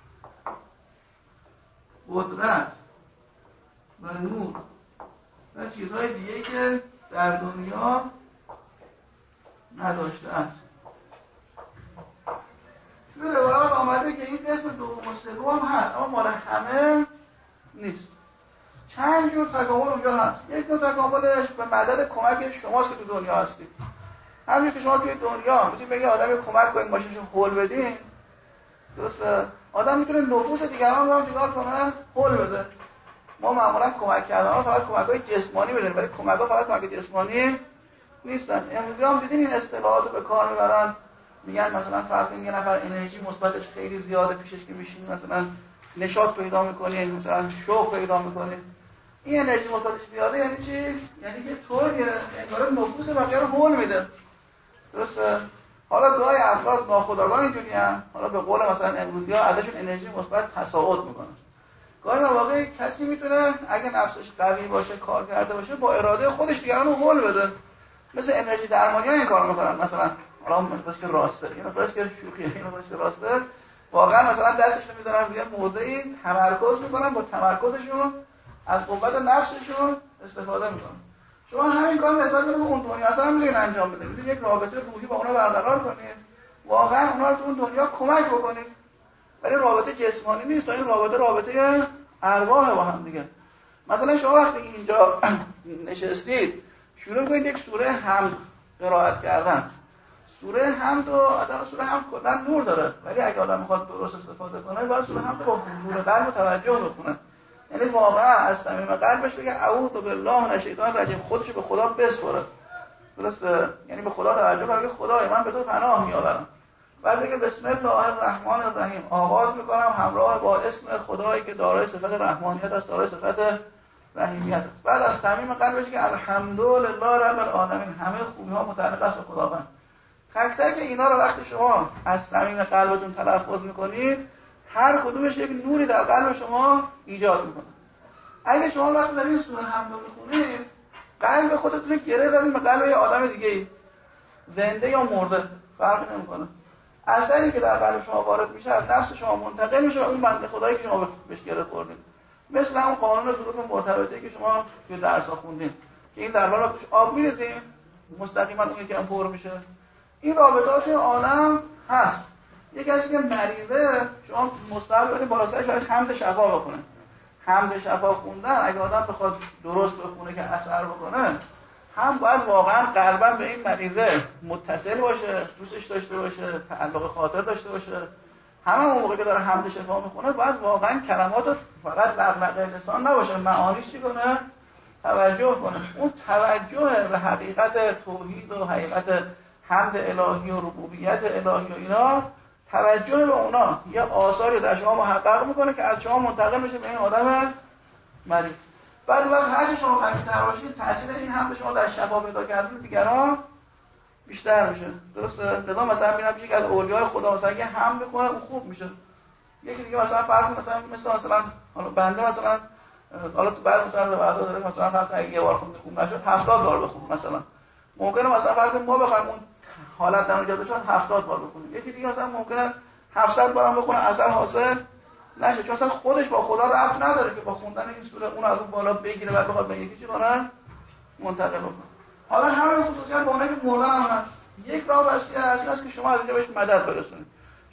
قدرت و نور و چیزهای دیگه که در دنیا نداشته است. توی روایات آمده که این قسم دوم و سوم هم هست، اما مال همه نیست. چند جور تکامل اونجا هست. یک نوع تکاملش به مدد کمک شماست که تو دنیا هستید. همین که شما توی دنیا میتونید به یه آدمی کمک کنید ماشینشو هول بدین، درسته؟ آدم میتونه نفوس دیگران رو هم چیکار کنه؟ هول بده. ما معمولا کمک کردن ها فقط کمک‌های جسمانی می‌دیم، ولی کمک‌ها فقط کمک جسمانی نیستن. امروزی هم دیدین این اصطلاحات رو به کار میبرن، میگن مثلا فرض کنید یه نفر انرژی مثبتش خیلی زیاده، پیشش که میشین مثلا نشاط پیدا می‌کنی، مثلا شوق پیدا می‌کنی. این انرژی مثبتش زیاده یعنی چی؟ یعنی که طوریه انگار نفوس بقیه رو هول میده. درسته؟ حالا گاهی افراد ناخودآگاه اینجوریان، حالا به قول مثلا امروزی‌ها ازشون انرژی مثبت تصاعد میکنه. گاهی مواقع کسی میتونه اگه نفسش قوی باشه، کار کرده باشه، با اراده خودش دیگران رو هول بده. مثل انرژی درمانی‌ها این کارو میکنن. مثلا حالا مثلا که راسته، اینو فرض که شوخیه، اینو فرض که راسته، واقعا مثلا دستش رو میذارن روی موضعی تمرکز میکنن، با تمرکزشون از قوت نفسشون استفاده میکنن. شما همین کار نسبت به اون دنیا اصلا میتونید انجام بدید. میتونید یک رابطه روحی با اونا برقرار کنید، واقعا اونا رو تو اون دنیا کمک بکنید. ولی رابطه جسمانی نیست، این رابطه ارواح با هم دیگه. مثلا شما وقتی اینجا نشستید شروع کنید یک سوره حمد قرائت کردن. سوره حمد اصلا سوره حمد کلا نور داره، ولی اگه آدم میخواد درست استفاده کنه باید سوره حمد با نور قلب و توجه بخونه. یعنی واقعا از صمیم قلبش بگه اعوذ بالله من الشیطان الرجیم، خودش به خدا بسپره. درسته؟ یعنی به خدا توجه کنه که خدای من به تو پناه میآورم. بعد بگه بسم الله الرحمن الرحیم، آغاز میکنم همراه با اسم خدایی که دارای صفت رحمانیت است، دارای صفت رحیمیت است. بعد از صمیم قلبش که الحمدلله رب العالمین، همه خوبی ها متعلق است به خداوند. تک تک اینا رو وقتی شما از صمیم قلبتون تلفظ میکنید، هر کدومش یک نوری در قلب شما ایجاد میکنه. اگه شما وقتی دارید سوره حمد رو میخونید، قلب خودتون رو گره زدید به قلب یه آدم دیگه‌ای، زنده یا مرده فرق نمیکنه. اثری که در قلب شما وارد میشه از نفس شما منتقل میشه و اون بنده خدایی که شما بهش گره خوردید. مثل همون قانون ظروف مرتبطه که شما توی درس‌ها خوندین که این ضربه رو توش آب می‌ریزین، مستقیما اون یکی هم پر میشه. این رابطه‌ها توی عالم هست. یک کسی که مریضه شما مستحب کنید بالا سرش براش حمد شفا بکنه. حمد شفا خوندن اگه آدم بخواد درست بخونه که اثر بکنه، هم باید واقعا قلباً به این مریضه متصل باشه، دوستش داشته باشه، تعلق خاطر داشته باشه. اون موقع که داره حمد شفا میخونه باید واقعا کلمات فقط لغلقه لسان نباشه، معانیش چی کنه؟ توجه کنه. اون توجه به حقیقت توحید و حقیقت حمد الهی و ربوبیت الهی و اینا، توجه به اونا یه آثاری در شما محقق میکنه که از شما منتقل میشه به این آدم مریض. بعد وقت هر شما قوی‌تر باشید، تاثیر این حمد شما در شفا پیدا کردن دیگران بیشتر میشه. درسته؟ لذا مثلا میبینم میشه که از اولیای خدا مثلا یه حمد میکنه اون خوب میشه. یکی دیگه مثلا فرض مثلا حالا بنده مثلا حالا تو بعد مثلا روایت داره مثلا فرض اگه یه بار خوب نشد 70 بار بخون مثلا. ممکنه مثلا فرض ما بخوایم اون حالت در اونجا بشه 70 بار بخونیم. یکی دیگه مثلا ممکنه 700 بار هم بخونه اثر حاصل نشه، چون اصلا خودش با خدا ربط نداره که با خوندن این سوره اون از اون بالا بگیره بعد بخواد به یکی چی کنه منتقل بکنه. حالا همین خصوصیات با اونایی که مردن هم هست. یک راه اصلی هست که شما از اینجا بهش مدد برسونید.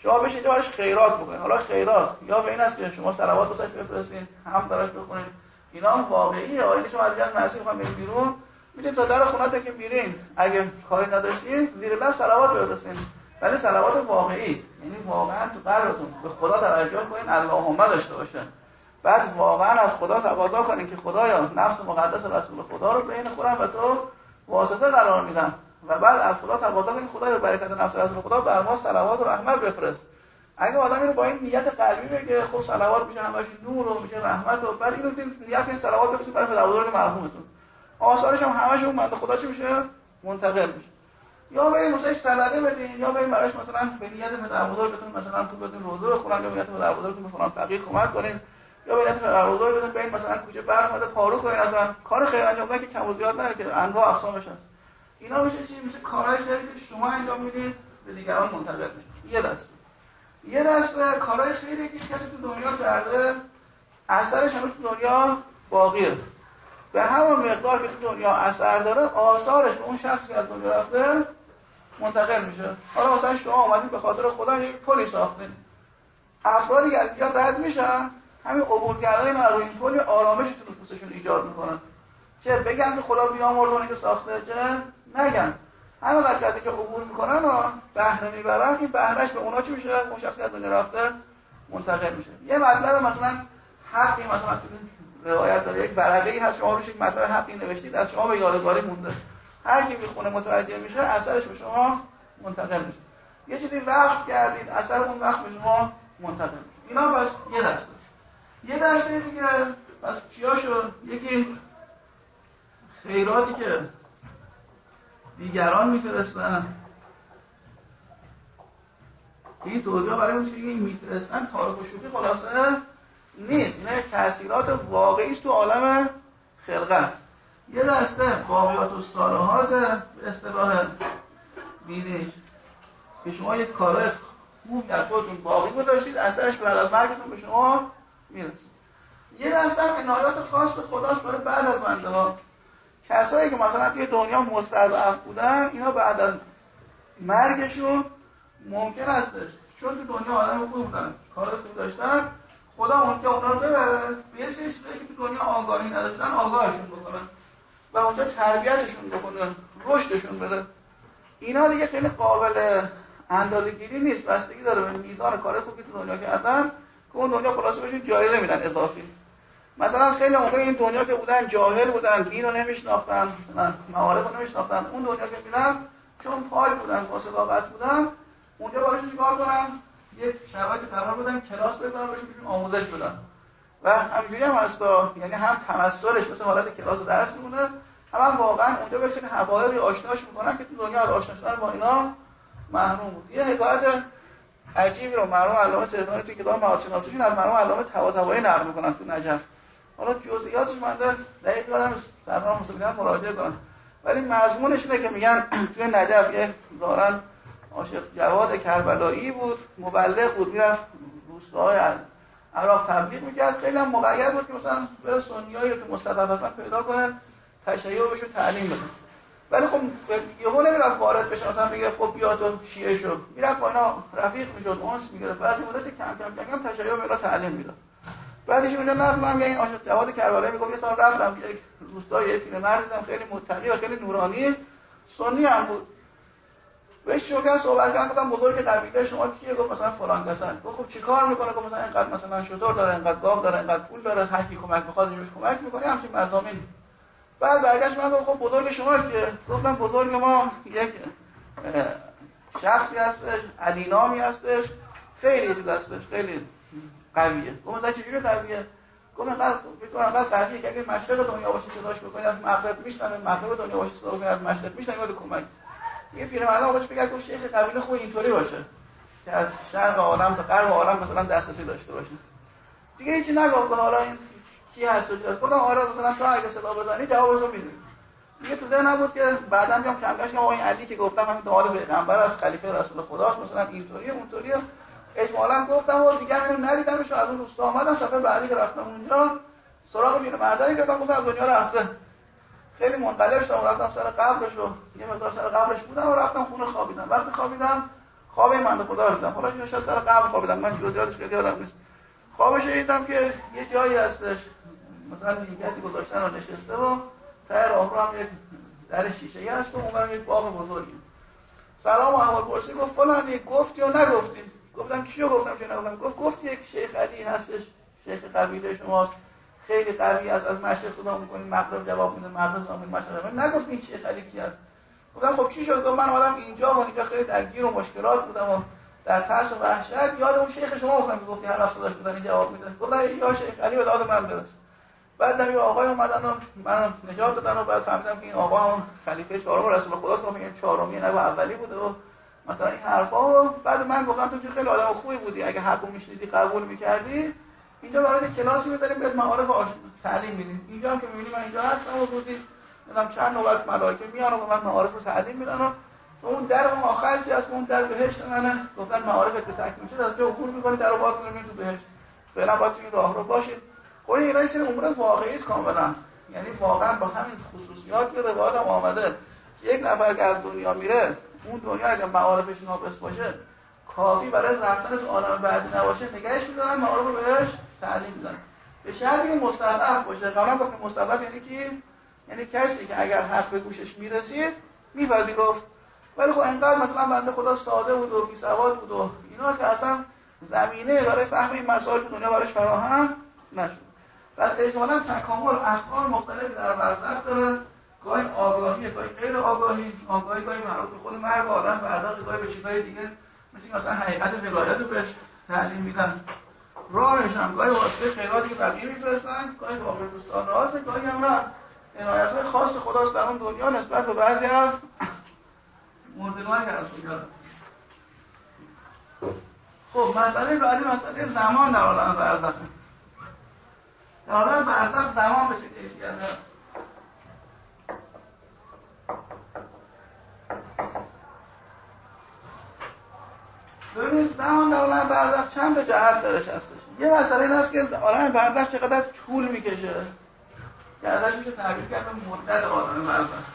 شما بشید جاش خیرات بکنید. حالا خیرات یا به این است که شما صلوات واسش بفرستین، هم براش بخونید، اینا هم واقعیه. یعنی شما از جنت مسیح میخوام برید بیرون، میتونید تا در خونه‌تون که میرین اگه کاری نداشتین زیر لب صلوات بفرستین، ولی صلوات واقعی، یعنی واقعا تو قلبتون به خدا توجه کنین، اللهم داشته باشه. بعد واقعا از خدا تقاضا کنین که خدایا نفس مقدس رسول خدا رو بین خودم و تو واسطه قرار میدم، و بعد از خدا تقاضا کنین خدایا به برکت نفس رسول خدا بر ما صلوات و رحمت بفرست. اگه آدم اینو با این نیت قلبی بگه خب صلوات میشه همش نور و میشه رحمت، و بعد اینو نیت این صلوات بفرستین برای پدربزرگ مرحومتون، آثارش هم همش اون بنده خدا چی میشه؟ منتقل میشه. یا بریم واسش صدقه بدین، یا بریم براش مثلا به نیت پدربزرگتون مثلا پول بدین روزه بخونن، یا به نیت پدربزرگتون به فلان فقیر کمک کنین، یا به نیت پدربزرگ بدین بریم مثلا کوچه برق اومده پارو کنین، اصلا کار خیر انجام بدین که کم و زیاد نره، که انواع اقسامش هست. اینا میشه چی؟ میشه کارهای خیری که شما انجام میدید به دیگران منتقل میشه. یه دسته کارهای خیری که کسی تو دنیا کرده اثرش هنوز تو دنیا باقیه، به همون مقدار که تو دنیا اثر داره آثارش به اون شخصی که از دنیا رفته منتقل میشه. حالا مثلا شما اومدید به خاطر خدا یک پلی ساختین، افرادی که از اینجا رد میشن، همین عبور کردن اینا رو این پل آرامش تو نفوسشون ایجاد میکنن، چه بگن که خدا بیامرز اونی که ساخته، چه نگن. همین وقتی که عبور میکنن و بهره میبرن، این بهرهش به اونا چی میشه؟ اون شخصی از دنیا رفته منتقل میشه. یه مطلب مثلا حقی مثلا روایت داره، یک ورقه‌ای هست شما روش یک مطلب حقی نوشتید، از شما به یادگاری مونده، هر کی میخونه متوجه میشه، اثرش به شما منتقل میشه. یه چیزی وقف کردید، اثر اون وقت به شما منتقل میشه. اینا بس یه دسته دیگه پس چیا شد؟ یکی خیراتی که دیگران میفرستن، این توضیح برای اون چیزی میفرستن تاریخ و شوخی خلاصه نیست، اینا تأثیرات واقعیش تو عالم خلقت. یه دسته باقیات و صالحات به اصطلاح دینی که شما یک کار خوب از خودتون باقی گذاشتید، اثرش بعد از مرگتون به شما میرسه. یه دسته هم عنایات خاص خداست برای بعد از بنده ها، کسایی که مثلا توی دنیا مستضعف بودن، اینا بعد از مرگشون ممکن هستش چون تو دنیا آدم خوب بودن، کار خوب داشتن، خدا اونجا اونا رو ببره به یه سری چیزایی که تو دنیا آگاهی نداشتن آگاهشون بکنه و اونجا تربیتشون بکنه، رشدشون بده. اینا دیگه خیلی قابل اندازه‌گیری نیست، بستگی داره به میزان کار خوبی که تو دنیا کردن که اون دنیا خلاصه بهشون جایزه میدن اضافی. مثلا خیلی موقع این دنیا که بودن جاهل بودن، دین رو نمیشناختن، معارف رو نمیشناختن، اون دنیا که میرن چون پاک بودن، با صداقت بودن، اونجا براشون چیکار کنن؟ یک شرایط قرار بدن، کلاس بذارن، بهشون آموزش بدن. و همینجوری هم هستا، یعنی هم تمثلش مثل حالت کلاس درس میمونه، هم واقعا اونجا بهش که حقایقی آشناش میکنن که تو دنیا از آشنا شدن با اینا محروم بود. یه حکایت عجیبی رو مرحوم علامه تهرانی توی کتاب معادشناسیشون از مرحوم علامه طباطبایی نقل میکنن تو نجف. حالا جزئیاتش من دقیق یادم نیست، برنامه مسئولیت مراجعه کنن، ولی مضمونش اینه که میگن توی نجف یه دارن عاشق جواد کربلایی بود، مبلغ بود، میرفت روستاهای عراق تبلیغ میکرد، خیلی هم مقید بود که مثلا بره سنیایی رو که مستضعف هستن پیدا کنن، تشیع بهشون تعلیم بده. ولی خب یهو نمیرفت وارد بشه مثلا بگه خب بیا تو شیعه شو، میرفت با اینا رفیق میشد، اونس میگرفت، بعد مدت کم کم تشیع به تعلیم میداد. بعدش اونجا نفهمم این عاشق جواد کربلایی میگفت یه سال رفتم یک روستای یه پیرمرد دیدم خیلی متقی و خیلی نورانی، سنی هم بود. بهش شوکر صحبت کردن، گفتم بزرگ قبیله شما کیه؟ گفت مثلا فلان کسان. گفت خب چیکار میکنه؟ گفت مثلا اینقدر مثلا شطور داره، اینقدر گاو داره، اینقدر پول داره، هر کی کمک میخواد بهش کمک میکنه، همین مضامین. بعد برگشت من گفت خب بزرگ شما کیه؟ گفتم بزرگ ما یک شخصی هستش، علی نامی هستش، خیلی چیز هستش، خیلی قویه. گفت مثلا چجوری قویه؟ گفت اینقدر قویه که اگه مشرق دنیا باشه صداش بکنید از مغرب میشنوه، مغرب دنیا باشه صدا بکنید از مشرق میشنوه، میاد کمک. یه پیرمرد آقاش فکر کنه شیخ قبیله خوب اینطوری باشه که از شرق عالم تا غرب عالم مثلا دسترسی داشته باشه. دیگه هیچی نگفت. حالا این کی هست و چیه؟ گفتم آره مثلا تو اگه صدا بزنی جوابش رو میدونی. دیگه تو ذهنم بود که بعداً میام کم کم این علی که گفتم همین دعا پیغمبر از خلیفه رسول خداست، مثلا اینطوریه اونطوریه، اجمالاً گفتم و دیگه اینو ندیدمش. از اون روستا اومدم صفحه بعدی که رفتم اونجا سراغ پیرمردی گفتم از دنیا رفته. خیلی منقلب شدم، رفتم سر قبرش و یه مقدار سر قبرش بودم و رفتم خونه خوابیدم. وقتی خوابیدم خواب این بنده خدا رو دیدم. حالا شاید سر قبل خوابیدم، من جزئیاتش خیلی یادم نیست. خوابش دیدم که یه جایی هستش مثلا نیمکتی گذاشتن و نشسته و ته راهرو هم یک در شیشه‌ای هست و اونورم یک باغ بزرگی. سلام و احوالپرسی. گفت فلانی گفتی یا نگفتی؟ گفتم چیو گفتم چه نگفتم؟ گفت یک شیخ علی هستش، شیخ قبیله شماست، خیلی قوی است، از مشرق صدا می‌کنید مغرب جواب میده، مغرب صدا می‌کنید مشرق. نگفتی شیخ علی کی است؟ گفتم خب چی شد؟ گفت من اومدم اینجا و اینجا خیلی درگیر و مشکلات بودم و در ترس و وحشت یاد اون شیخ شما افتادم که گفتی هر وقت صداش بزنی جواب میده. گفتم یا شیخ علی به داد من برس. بعد یه آقای اومدن و من نجات دادن و بعد فهمیدم که این آقا همون خلیفه چهارم رسول خداست، گفتم این چهارمی نگو اولی بوده و مثلا این حرفا. و بعد من گفتم تو که خیلی آدم خوبی بودی، اگه حرفو میشنیدی قبول میکردی اینجا برای کلاسی میذاریم بهت معارف تعلیم میدیم. اینجا هم که میبینی من اینجا هستم و روزی نمیدونم چند نوبت ملائکه میان و من معارف رو تعلیم میدن و اون در اون آخرش از اون در بهشت منه، گفتن معارفت به تکمیل شد، از جا عبور می‌کنی درو باز می‌کنی تو بهشت. فعلا باید تو این راه رو باشید. خب اینا یه سری امور واقعی است کاملا، یعنی واقعا با همین خصوصیات که روایت هم آمده یک نفر که از دنیا میره، اون دنیا اگه معارفش ناقص باشه کافی برای رفتن تو عالم بعدی نباشه، نگهش می‌دارن، معارف رو بهش تعلیم میدن. به شرطی که مستضعف باشه. قبلا گفتم مستضعف یعنی کی؟ یعنی کسی که اگر حق به گوشش میرسید میپذیرفت. ولی خب اینقدر مثلا بنده خدا ساده بود و بی‌سواد بود و اینا که اصلا زمینه برای فهم این مسائل تو دنیا براش فراهم نشد. پس اجمالاً تکامل اقسام مختلفی در برزخ داره، گاهی آگاهی، گاهی غیر آگاهی، گاهی مربوط به خود مرگ و آدم برزخ، گاهی به چیزهای دیگه مثل مثلا حقیقت ولایت رو بهش تعلیم میدن. راهش هم گاهی واسطه خیراتی که بقیه میفرستن، گاهی واقع دوستانات، گاهی هم نه عنایت‌های خاص خداست در اون دنیا نسبت به بعضی از مردگانی که از دنیا دارن. خب مسئله بعدی مسئله زمان در عالم برزخ. در عالم برزخ زمان به چه کیفیت هست؟ ببینید زمان در عالم برزخ چند تا جهت درش هستش. یه مسئله این است که عالم برزخ چقدر طول میکشه که ازش میشه تعبیر کرد به مدت عالم برزخ.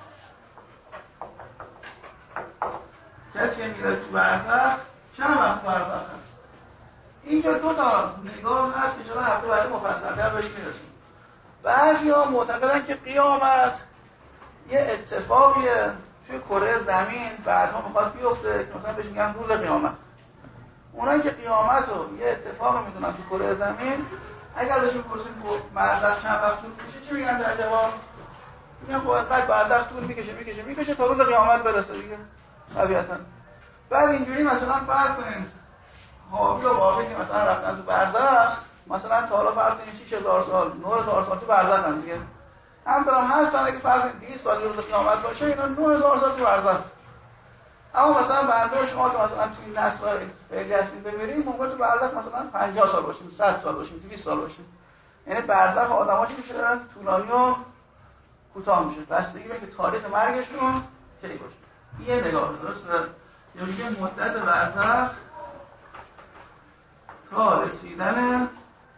کسی میره تو برزخ چند وقت برزخ هست؟ اینجا دو تا نگاه هست که چرا هفته بعد مفصل‌تر بهش میرسیم. بعضی‌ها معتقدن که قیامت یه اتفاقیه توی کره زمین بعدها میخواد بیفته که مثلا بهش میگن روز قیامت. اونایی که قیامت رو یه اتفاق میدونن تو کره زمین، اگر بهشون پرسید برزخ چند وقت طول میکشه چی میگن در جواب؟ میگن خب انقدر برزخ طول میکشه تا روز قیامت برسه دیگه طبیعتاً. بعد اینجوری مثلا فرض کنید حابیل و قابیل که مثلا رفتن تو برزخ، مثلا تا حالا فرض کنید 6000 سال 9000 سال تو برزخ هم دیگه همونطور هم هستن. اگه فرض کنید 200 سال روز قیامت باشه اینا 9000 سال تو برزخ. اما مثلا بنده شما که مثلا تو این نسل‌های فعلی هستید بمیرید ممکن تو برزخ مثلا 50 سال باشیم، 100 سال باشیم، 200 سال باشیم. یعنی برزخ آدم‌ها چی میشه؟ طولانی و کوتاه میشه بستگی به که تاریخ مرگشون کی باشه. یه نگاه درسته. یعنی مدت برزخ تا رسیدن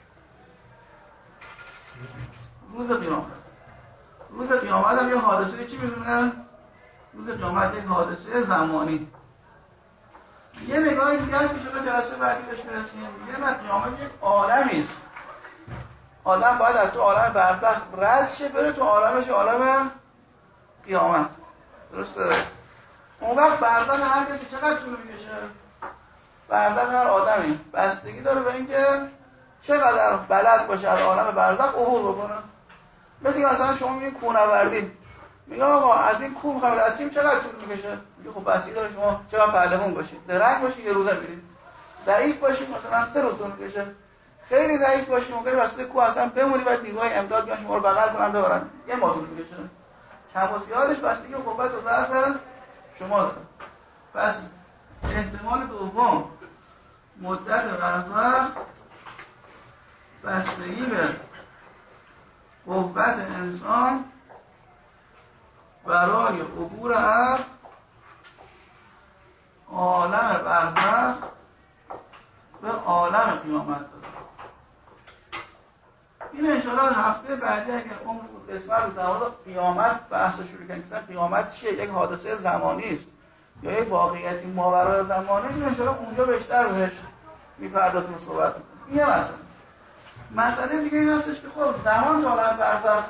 روز قیامت. روز قیامت هم یه حادثه چی میدونه؟ روز قیامت یک حادثه زمانی. یه نگاه دیگه هست که شما جلسه بعدی بهش میرسیم. میگه نه قیامت یک عالمی است. آدم باید از تو عالم برزخ رد شه بره تو عالمش عالم قیامت. درسته؟ اون وقت برزخ هر کسی چقدر طول میکشه؟ برزخ هر آدمی بستگی داره به اینکه چقدر بلد باشه از عالم برزخ عبور بکنه. مثلا شما میبینید کوهنوردی، میگه آقا از این کوه میخوام رسیم چقدر طول میکشه؟ میگه خب بستگی داره شما چقدر پهلوان باشید. درنگ باشید یه روزه میرید، ضعیف باشید مثلا 3 روز طول میکشه. خیلی ضعیف باشید ممکنه وسط کوه اصلا بمونید بعد نیروهای امداد بیان شما رو بغل کنن ببرن، یه ماه طول میکشه. کم و زیادش بستگی به قوت و ضعف شما داره. پس احتمال دوم مدت برزخ بستگی به قوت انسان برای عبور از عالم برزخ به عالم قیامت داره. این انشاءالله هفته بعدی اگر اون قسمت رو در مورد قیامت بحث شروع کنیم. مثلا قیامت چیه؟ یک حادثه زمانی است یا یک واقعیتی ماورای زمانه این انشاءالله اونجا بیشتر بهش میپردازیم و صحبت میکنیم. این مسئله دیگه این هستش که خب زمان تا عالم برزخ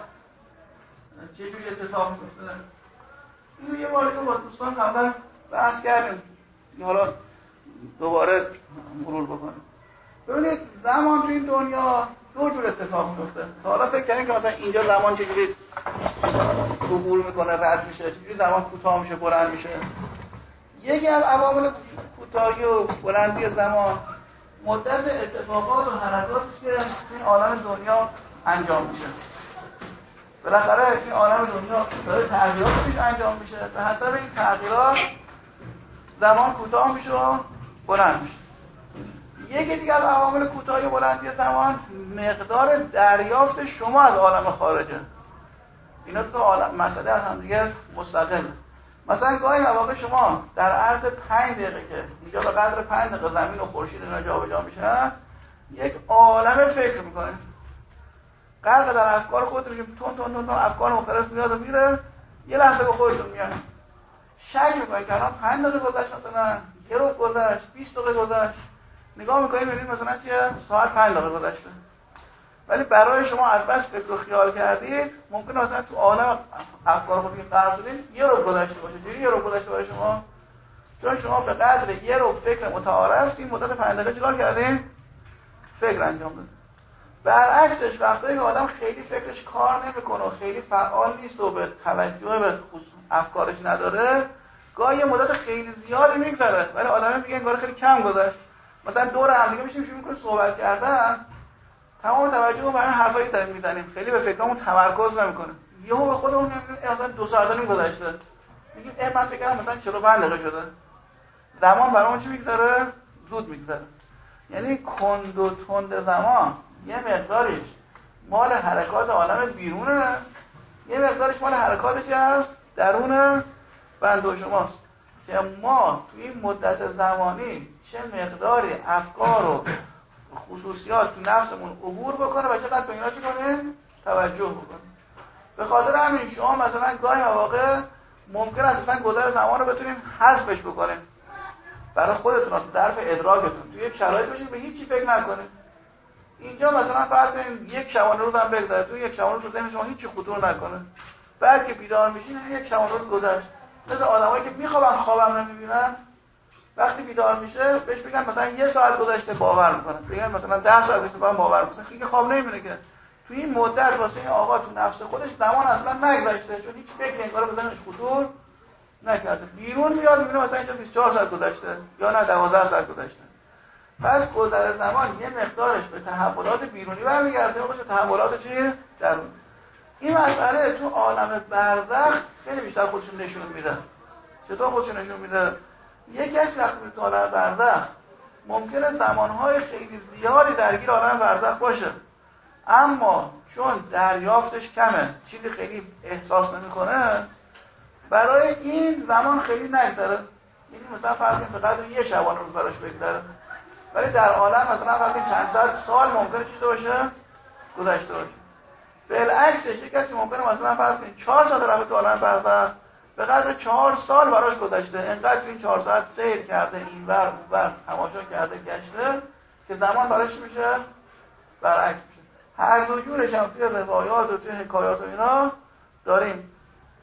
چجوری اتفاق میفته. اینو یه بار دیگه با دوستان قبلا بحث کردیم، حالا دوباره مرور بکنیم. ببینید زمان تو این دنیا دو جور اتفاق میفته. تا حالا فکر کردیم که مثلا اینجا زمان چجوری عبور میکنه، رد میشه، چجوری زمان کوتاه میشه، بلند میشه. یکی از عوامل کوتاهی و بلندی زمان مدت اتفاقات و حرکاتی که توی عالم دنیا انجام میشه. بالاخره این عالم دنیا داره تغییرات توش انجام میشه، به حسب این تغییرات زمان کوتاه میشه و بلند میشه. یکی دیگه از عوامل کوتاهی و بلندی زمان مقدار دریافت شما از عالم خارجه. اینا تو عالم مسئله از هم دیگه مستقل. مثلا گاهی مواقع شما در عرض 5 دقیقه که اینجا به قدر 5 دقیقه زمین و خورشید اینا جابجا میشن، یک عالم فکر میکنه. غرق در افکار خودتون میشیم، تون افکار مختلف میاد و میره، یه لحظه به خودتون میاد. شک میکنید که الان 5 دقیقه گذشت، مثلا یه رو گذشت، 20 دقیقه گذشت. نگاه میکنید میبینید مثلا چیه؟ ساعت 5 دقیقه گذشته. ولی برای شما از بس فکر و خیال کردید ممکنه مثلا تو عالم افکار خودتون غرق شدید یه رو گذشته باشه. چجوری یه رو گذشته برای شما؟ چون شما به قدر یه رو فکر متعارف این مدت 5 دقیقه چیکار کردین؟ فکر انجام دادید. برعکسش وقتی که آدم خیلی فکرش کار نمیکنه و خیلی فعال نیست و به توجه به افکارش نداره، گاهی یه مدت خیلی زیادی میگذره ولی آدم میگه انگار خیلی کم گذشت. مثلا دور هم دیگه میشیم شروع می‌کنیم صحبت کردن، تمام توجهمون به این حرفایی که داریم میزنیم، خیلی به فکرامون تمرکز نمی‌کنیم. یهو به خودمون میگیم مثلا 2 ساعت گذشته، میگیم من فکر کردم مثلا 45 دقیقه شده. زمان برامون چی میگذره؟ زود میگذره. یعنی کند و تند زمان یه مقداریش مال حرکات عالم بیرونه، یه مقدارش مال حرکاتش هست درون بنده و شماست که ما توی این مدت زمانی چه مقداری افکار و خصوصیات تو نفسمون عبور بکنه و چقدر به اینا چی کنیم؟ توجه بکنیم. به خاطر همین شما مثلا گاهی مواقع ممکن است اصلا گذر زمان رو بتونین حذفش بکنین برای خودتون، تو ظرف ادراکتون، توی یک شرایط باشین به هیچ چی فکر نکنین. اینجا مثلا فرض کنین یک شبانه روز هم بگذره، تو یک شبانه روز ذهن شما هیچ چی خطور نکنه. بعد که بیدار میشین یک شبانه روز گذشت. مثل آدمایی که میخوابن خوابم نمیبینن، وقتی بیدار میشه بهش بگن مثلا 1 ساعت گذشته باور میکنه، بگن مثلا 10 ساعت گذشته باور میکنه، خیلی خواب نمیبینه که تو این مدت واسه این آقا تو نفس خودش زمان اصلا نگذشته، چون هیچ فکری انگار به ذهنش خطور نکرده. بیرون میاد میبینه مثلا اینجا 24 ساعت گذشته یا نه 12 ساعت گذشته. پس گذر زمان یه مقدارش به تحولات بیرونی برمیگرده، باشه تحولات چیه؟ درونی. این مسئله تو عالم برزخ خیلی بیشتر خودشون نشون میده. چطور خودشون نشون میده؟ یک کسی وقتی تو عالم برزخ ممکنه زمانهای خیلی زیادی درگیر عالم برزخ باشه، اما چون دریافتش کمه، چیزی خیلی احساس نمیکنه، برای این زمان خیلی نگذره. یعنی مثلا فرض کنید به قدر یه شبانه روز براش بگذره، ولی در عالم مثلا فرض کنید چند صد سال ممکنه چیزی باشه گذشته باشه. بالعکسش یک کسی ممکنه مثلا فرض کنید 4 ساعت رفته تو عالم برزخ، به قدر 4 سال براش گذشته، انقدر این 4 ساعت سیر کرده، اینور اونور تماشا کرده، گشته، که زمان براش میشه برعکس میشه. هر دو جورش هم توی روایات و توی حکایات و اینا داریم.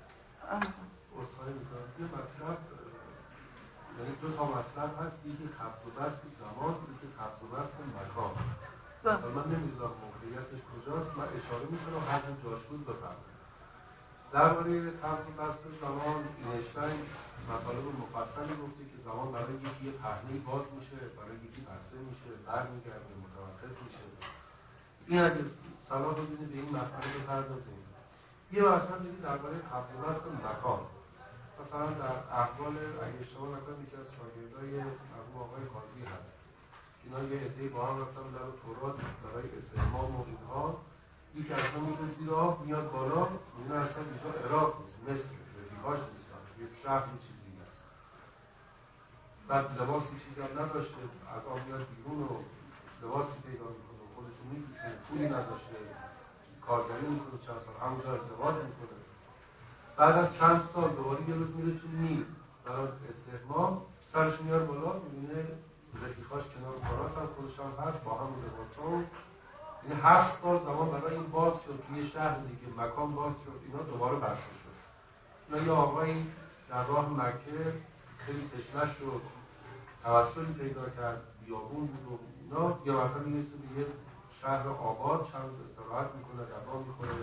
اصحایی میکنم توی مطلب، یعنی 2 تا مطلب هست، یکی خبز و بسط زمان، یکی خبز و بسط مکان. من نمیدونم موقعیتش کجاست، من اشاره میکنم هر جا جاش بود بفرمایید. درباره خبز و بسط زمان اینشتین مطالب مفصلی گفته که زمان برای یکی یه پهنه‌ای باز میشه، برای یکی بسته میشه، برمیگرده، متوقف میشه. این اگه صلاح بدونید به این مسئله بپردازیم. یه مطلب دیگه درباره خبز و بسط مکان، مثلا در احوال اگه اشتباه نکنم یکی از شاگردای مرحوم آقای قاضی هست، اینا یه عده‌ای با هم رفتن در تورات برای استحمام و اینها، یکی از اینا میره زیر آب میاد بالا، میبینه اصلا اینجا عراق نیست، مصر، رفیقاش نیستن، یه شهر یه چیزی هست. بعد لباسی چیزی هم نداشته، از آب میاد بیرون و لباسی پیدا میکنه، خودشو میپوشه، پولی نداشته، کارگری میکنه چند سال، همونجا ازدواج میکنه. بعد از چند سال دوباره یه روز میره تو نیل، برای استحمام سرش میاره بالا، میبینه رفیقاش کنار کارات هم خودش هم هست با همون لباسا. یعنی 7 سال زمان برای این باز شد توی شهر دیگه، مکان باز شد، اینا دوباره بسته شد. اینا یه آقایی در راه مکه خیلی تشنه شد، توسلی پیدا کرد، بیابون بود و اینا، یه وقتا میرسه به یه شهر آباد، چند روز استراحت میکنه، غذا میکنه،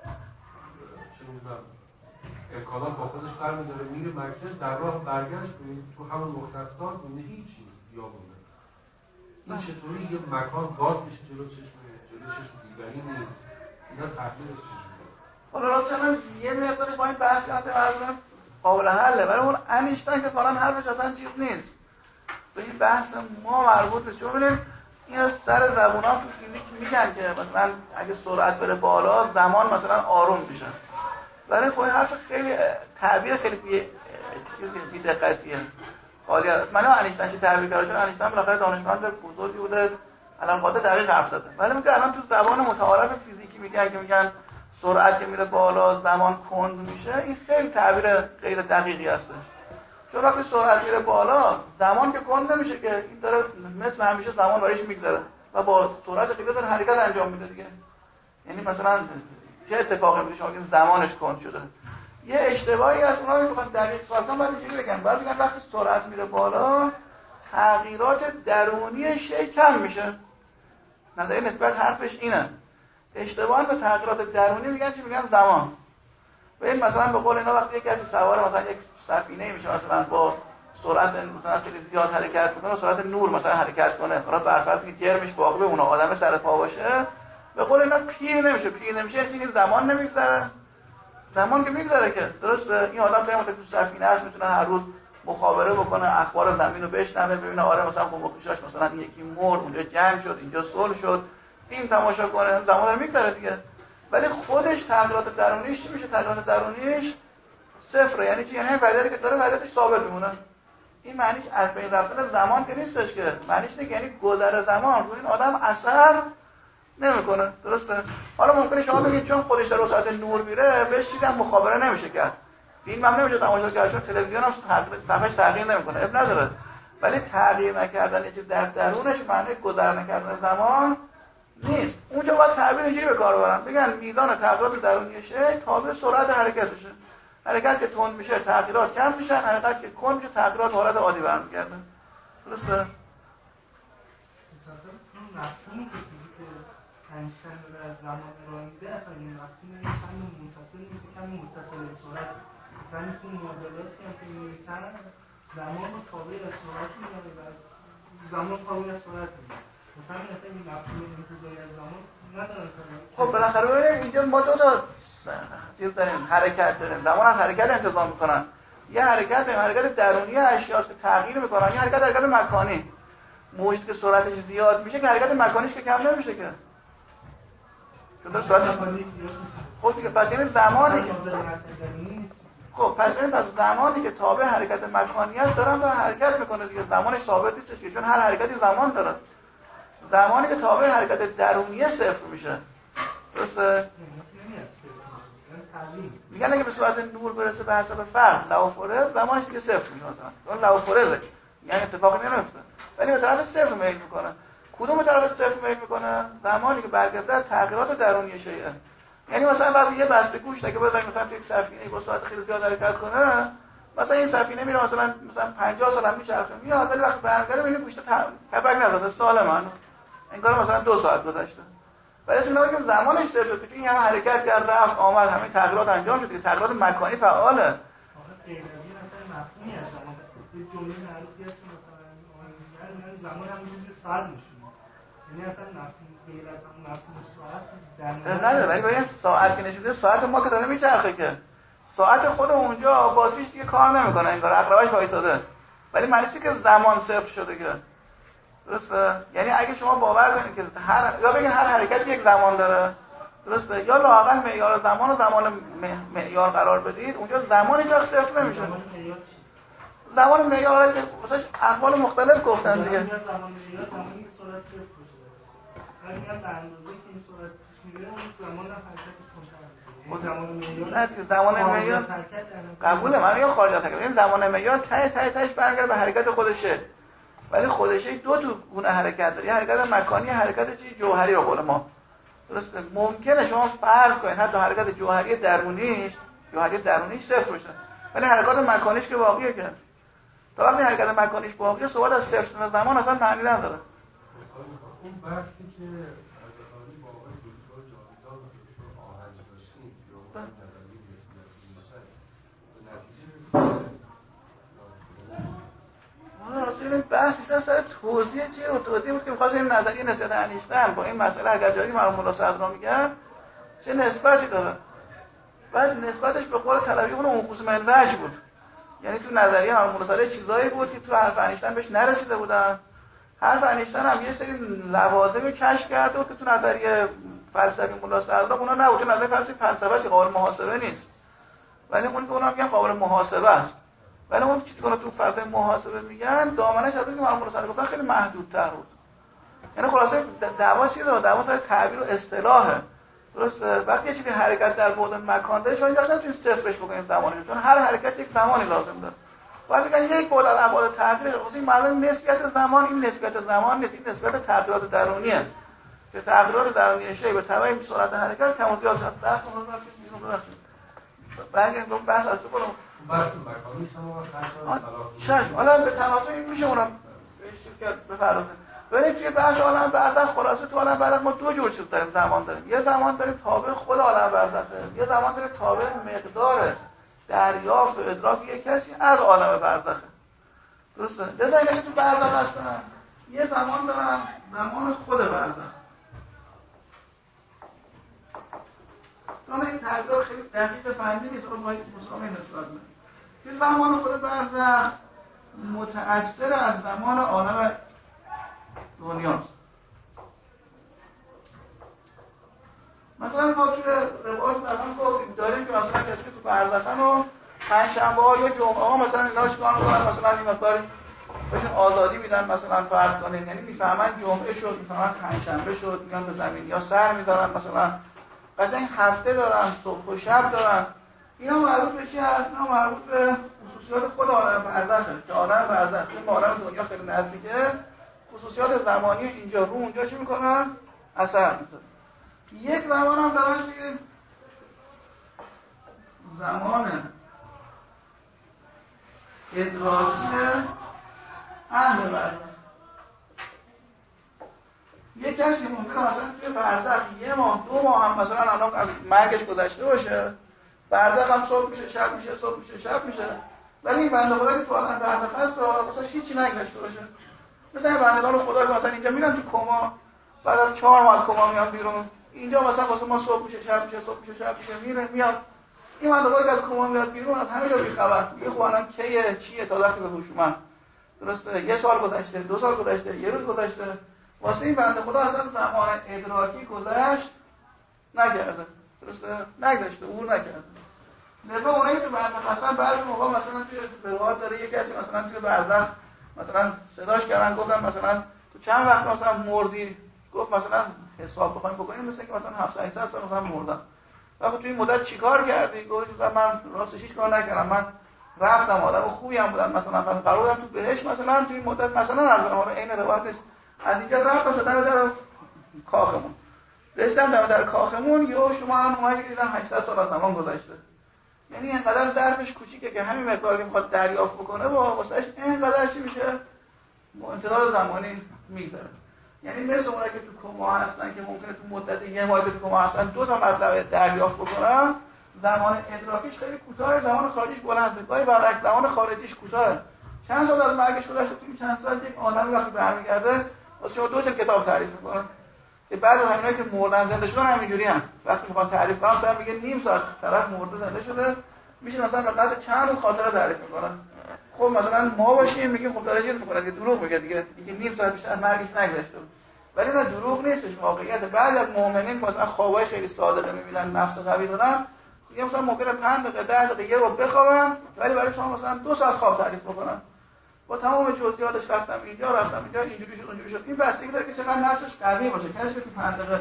چه میدونم امکانات با خودش برمی‌داره، میره مکه. در راه برگشت تو همون مختصات میبینه هیچ چیز بیابونه. این چطوری یه مکان باز میشه جلو چشم دیگری نیست؟ اینا تحلیلش چجوریه؟ حالا راستش من یه مقداری با این بحث کردم قابل حله، ولی اون انیشتین که فلان حرفش اصلا چیز نیست. به این بحث ما مربوط نیست. چون ببینید اینا سر زبونا تو فیزیک میگن که مثلا اگه سرعت بره بالا زمان مثلا آروم میشه. ولی خب این حرف خیلی تعبیر خیلی بی دقتیه. من انیشتین چه تعبیر کرده؟ چون انیشتین بالاخره دانشمند بزرگی بوده، الان قاطع دقیق حرف زده. ولی میگه الان تو زبان متعارف فیزیکی میگن سرعت که میره بالا زمان کند میشه. این خیلی تعبیر غیر دقیقی هستش. چون وقتی سرعت میره بالا زمان که کند نمیشه که، این داره مثل همیشه زمان برایش میگذره و با سرعت خیلی داره حرکت انجام میده دیگه. یعنی مثلا چه اتفاقی میشه شما که زمانش کند شده؟ یه اشتباهی از اونها میخوان دقیق سوال کنن، بعد اینجوری بگن، بعد میگن وقتی سرعت میره بالا تغییرات درونی شی کم میشه. نظریه نسبت حرفش اینه. اشتباهاً به تغییرات درونی میگن چی؟ میگن زمان. ببین مثلا به قول اینا وقتی کسی سوار مثلا یک سفینه میشه مثلا با سرعت مثلا خیلی زیاد حرکت میکنه، سرعت نور مثلا حرکت کنه، حالا برفرض که جرمش باقی بمونه، آدم سر پا باشه، به قول اینا پیر نمیشه یعنی زمان نمیگذره. زمان که میگذره که درسته، این آدم خیلی تو سفینه است، میتونه هر روز مخابره بکنه، اخبار زمین رو بشنوه، ببینه آره مثلا قوم‌وقیشاش مثلا این یکی مرد، اونجا جنگ شد، اینجا صلح شد، فیلم تماشا کنه، زمان رو میگذره دیگه. ولی خودش تغییرات درونیش چی میشه؟ تغییرات درونیش صفره. یعنی چی؟ یعنی وضعیتی که داره وضعیتش ثابت میمونه. این معنیش از بین رفتن زمان که نیستش، که معنیش اینه که یعنی گذر زمان روی این آدم اثر نمیکنه. درسته؟ حالا ممکنه شما بگید چون خودش در ساعت نور میره بهش چیزی هم مخابره نمیشه کرد، فیلم هم نمیشه تماشا کرد، چون تلویزیون هم صفحه‌اش تغییر نمیکنه، اب نداره. ولی تغییر نکردن یه چیز در درونش معنی گذر نکردن زمان نیست. اونجا باید تعبیر اینجوری به کار ببرن، بگن میزان تغییرات درونی شی تابع سرعت حرکتشه. حرکت که تند میشه تغییرات کم میشن، حرکت که کند میشه تغییرات حالت عادی برمیگرده. درسته؟ مثلا مفهومی که فیزیک انیشتین داره از زمان ارائه میده اصلا این مفهوم کمی منفصل نیست، کمی متصل به سرعت. مثلا تو معادلاتی هم که می‌نویسن زمان رو تابع از سرعت می‌دونه و زمان تابع از سرعت می‌دونه. مثلا این مفهوم انتزاعی از زمان نداره. خب بالاخره ببینید اینجا ما دو تا چیز داریم، حرکت داریم. زمان هم حرکت انتظام میکنن. یه حرکت داریم، حرکت درونی اشیاء که تغییر میکنن، یه حرکت مکانی. موجودی که سرعتش زیاد میشه که حرکت مکانیش که کم نمیشه که. چون سرعت خب دیگه پس این زمانی که خب پس این زمانی که تابع حرکت مکانی است دارن حرکت میکنه دیگه، زمانش ثابت نیست چون هر حرکتی زمان داره. زمانی که تابع حرکت درونی صفر میشه. درسته؟ میگن اگه به صورت نور برسه به حسب فرق لاوفورز زمانش دیگه صفر میشه مثلا. اون لاوفورزه. یعنی اتفاقی نمیفته. ولی به طرف صفر میل میکنه. کدوم به طرف صفر میل میکنه؟ زمانی که برگرفته از تغییرات درونی شیء. یعنی مثلا وقتی یه بسته گوشت اگه بذاریم مثلا تو یک سفینه با سرعت خیلی زیاد حرکت کنه، مثلا این سفینه میره مثلا 50 سال هم میچرخه میاد، ولی وقتی برمیگرده میبینه گوشت کپک نزده، سالمه. انگار مثلا 2 ساعت گذشته. ولی اسم که زمانش صفر شد، این همه حرکت کرد، رفت، آمد، همه تغییرات انجام شد، دیگه تغییرات مکانی فعاله. آخه غیر از این مثلا مفهومی از زمان یه جمله معروفی هست که مثلا میگن زمان هم چیزی ساعت میشونه. یعنی اصلا مفهوم غیر از اون مفهوم ساعت در نداره. ولی ببین ساعت که نشده، ساعت ما که داره میچرخه که ساعت خود اونجا باتریش دیگه کار نمیکنه، انگار عقربش وایساده. ولی معنی که زمان صفر شده که. درسته؟ یعنی اگه شما باور کنید که یا بگین هر حرکتی یک زمان داره، درسته؟ یا لااقل معیار زمان رو زمان معیار قرار بدید، اونجا زمان هیچ وقت صفر نمیشه. زمان معیار که واسش احوال مختلف گفتن دیگه. زمان معیار زمانی که سرعت صفر باشه. ولی میگن به اندازه که این سرعت میره اون زمان حرکتش کنتر نه زمان معیار قبوله. من میگم خارج از حرکت، این زمان معیار تهش برمیگرده به حرکت خودشه، ولی خودشه دو گونه حرکت داره، یه حرکت مکانی، حرکت چیز جوهری به قول ما. درسته؟ ممکنه شما فرض کنید حتی حرکت جوهری درونیش صفر بشه، ولی حرکات مکانیش که باقیه. که تا وقتی حرکت مکانیش باقیه صحبت از صفر شدن زمان اصلا معنی نداره. اون بحثی که از اصالی با آقای دکتر جاویدان و دکتر آهنج داشتیم یا اون نظری نسبیتی میشن به نتیجه رسید این بحث بیشتر سر توضیح چیه و توضیح بود که می‌خواست این نظریه نسبت انیشتین با این مسئله اگرجاری مرحوم ملا صدرا میگن چه نسبتی داره. بعد نسبتش به قول طلبی اون خصوص منوج بود، یعنی تو نظریه مرحوم ملا صدرا چیزایی بود که تو حرف انیشتین بهش نرسیده بودن. حرف انیشتین هم یه سری لوازمی کشف کرده بود که تو نظریه فلسفی ملا صدرا اونا نبود. تو نظریه فلسفه قابل محاسبه نیست، ولی اون که اونا میگن قابل محاسبه است، ولی اون چیزی که تو فلسفه محاسبه میگن دامنش از اون که مرحوم ملا گفتن خیلی محدودتر بود. یعنی خلاصه دعوا چیه؟ دعوا سر تعبیر و اصطلاحه. درسته؟ وقتی یه چیزی حرکت در بعد مکان داره شما اینجا نمیتونید صفرش بکنید زمانش، چون هر حرکت یک زمانی لازم داره. بعد میگن یک بعد از ابعاد تغییر، واسه این معلومه نسبیت زمان، این نسبیت زمان نیست، این نسبت تغییرات درونیه که تغییرات درونی شی به تبع سرعت حرکت کم و زیاد شد. بحث اون رو ببخشید برگردیم بحث از تو برو بحث مکانی شما شاید حالا به تناسب این میشه اونم چیز که بفرمایید. ببینید توی بحث عالم برزخ خلاصه تو عالم برزخ ما دو جور چیز داریم. زمان داریم، یه زمان داریم تابع خود عالم برزخه، یه زمان داریم تابع مقدار دریافت و ادراک یک کسی از عالم برزخه. درسته؟ بذارید که تو برزخ هستن یه زمان دارن، زمان خود برزخ. دانه این تعبیر خیلی دقیق فنی نیست، رو باید مسامه نسبت بدیم. که زمان خود برزخ متأثر از زمان عالم دنیاست. مثلا ما توی روایت مثلا گفتیم داریم که مثلا کسی که تو برزخن و پنجشنبه ها یا جمعه ها مثلا اینا چیکار می‌کنن، مثلا این مقدار بهشون آزادی میدن، مثلا فرض کنین یعنی میفهمن جمعه شد، میفهمن پنجشنبه شد، میان به زمین یا سر می‌ذارن، مثلا قشنگ هفته دارن، صبح و شب دارن. اینا مربوط به چی هست؟ اینا مربوط به خصوصیات خود عالم برزخه که عالم برزخ چون با عالم دنیا خیلی نزدیکه، خصوصیات زمانی اینجا رو اونجا چی میکنن؟ اثر میذارن. یک زمان هم دارن که زمان ادراکی اهل برزخ. یک کسی ممکنه مثلا توی برزخ یه ماه دو ماه هم مثلا الان از مرگش گذشته باشه، برزخ هم صبح میشه شب میشه، صبح میشه شب میشه، ولی این بنده خدا که تو عالم برزخ هست واسه هیچی نگذشته باشه. مثلا بندگان خدا که مثلا اینجا میرن تو کما، بعد از 4 ماه از کما میان بیرون، اینجا مثلا واسه ما صبح میشه شب میشه، صبح میشه شب میشه، میره میاد. این بندگان که از کما میاد بیرون از همه جا بی‌خبر، میگه خب الان کیه چیه تا وقتی به هوش اومد. درسته؟ یه سال گذشته، 2 سال گذشته، یه روز گذشته. واسه این بنده خدا اصلا زمان ادراکی گذشت نکرده. درسته؟ نگذشته، عبور نکرده. لذا اونایی تو برزخ اصلا بعضی موقع مثلا توی روایت داره یک کسی مثلا توی برزخ مثلا صداش کردن گفتن مثلا تو چند وقت مثلا مردی، گفت مثلا حساب بخوایم بکنیم مثلا که مثلا 700 سال مثلا مردم. آخه تو این مدت چیکار کردی؟ گفت مثلا من راستش هیچ کار نکردم، من رفتم آدم خوبی هم بودم، مثلا قرار بودم تو بهشت مثلا تو این مدت مثلا عرض عین روایت نیست، از اینجا رفتم تا در کاخمون رسیدم، در کاخمون یهو شما هم اومدید دیدم 800 سال از زمان گذشته. یعنی اینقدر ظرفش کوچیکه که همین مقدار که میخواد دریافت بکنه و واسهش اینقدر چی میشه امتداد زمانی میگذره. یعنی مثل اونایی که تو کما هستن که ممکنه تو مدت یه ماه تو کما هستن 2 تا مطلب دریافت بکنن، زمان ادراکیش خیلی کوتاه، زمان خارجیش بلنده. گاهی برعکس زمان خارجیش کوتاه، چند سال از مرگش گذشته، تو چند سال یک آدمی وقتی برمیگرده واسه شما 2 تا کتاب تعریف میکنن که بعد از همینایی که مردن زنده شدن همینجوری هم وقتی میخوان تعریف کنن مثلا میگه نیم ساعت طرف مرده زنده شده، میشه مثلا به قدر چند روز خاطره تعریف میکنن. خب مثلا ما باشیم میگیم خب داره چیز میکنه که دروغ میگه دیگه نیم ساعت بیشتر از مرگش نگذشته، ولی نه دروغ نیستش، واقعیت. بعضی از مؤمنین مثلا خوابای خیلی صادقه میبینن، نفس قوی دارن، میگم مثلا ممکنه 5 دقیقه 10 دقیقه یه رو بخوابن، ولی برای شما مثلا 2 ساعت خواب تعریف بکنن با تمام جزئیاتش، رفتم اینجا اینجوری شد اونجوری شد. این بستگی داره که چقدر نفسش قوی باشه. کسی که تو 5 دقیقه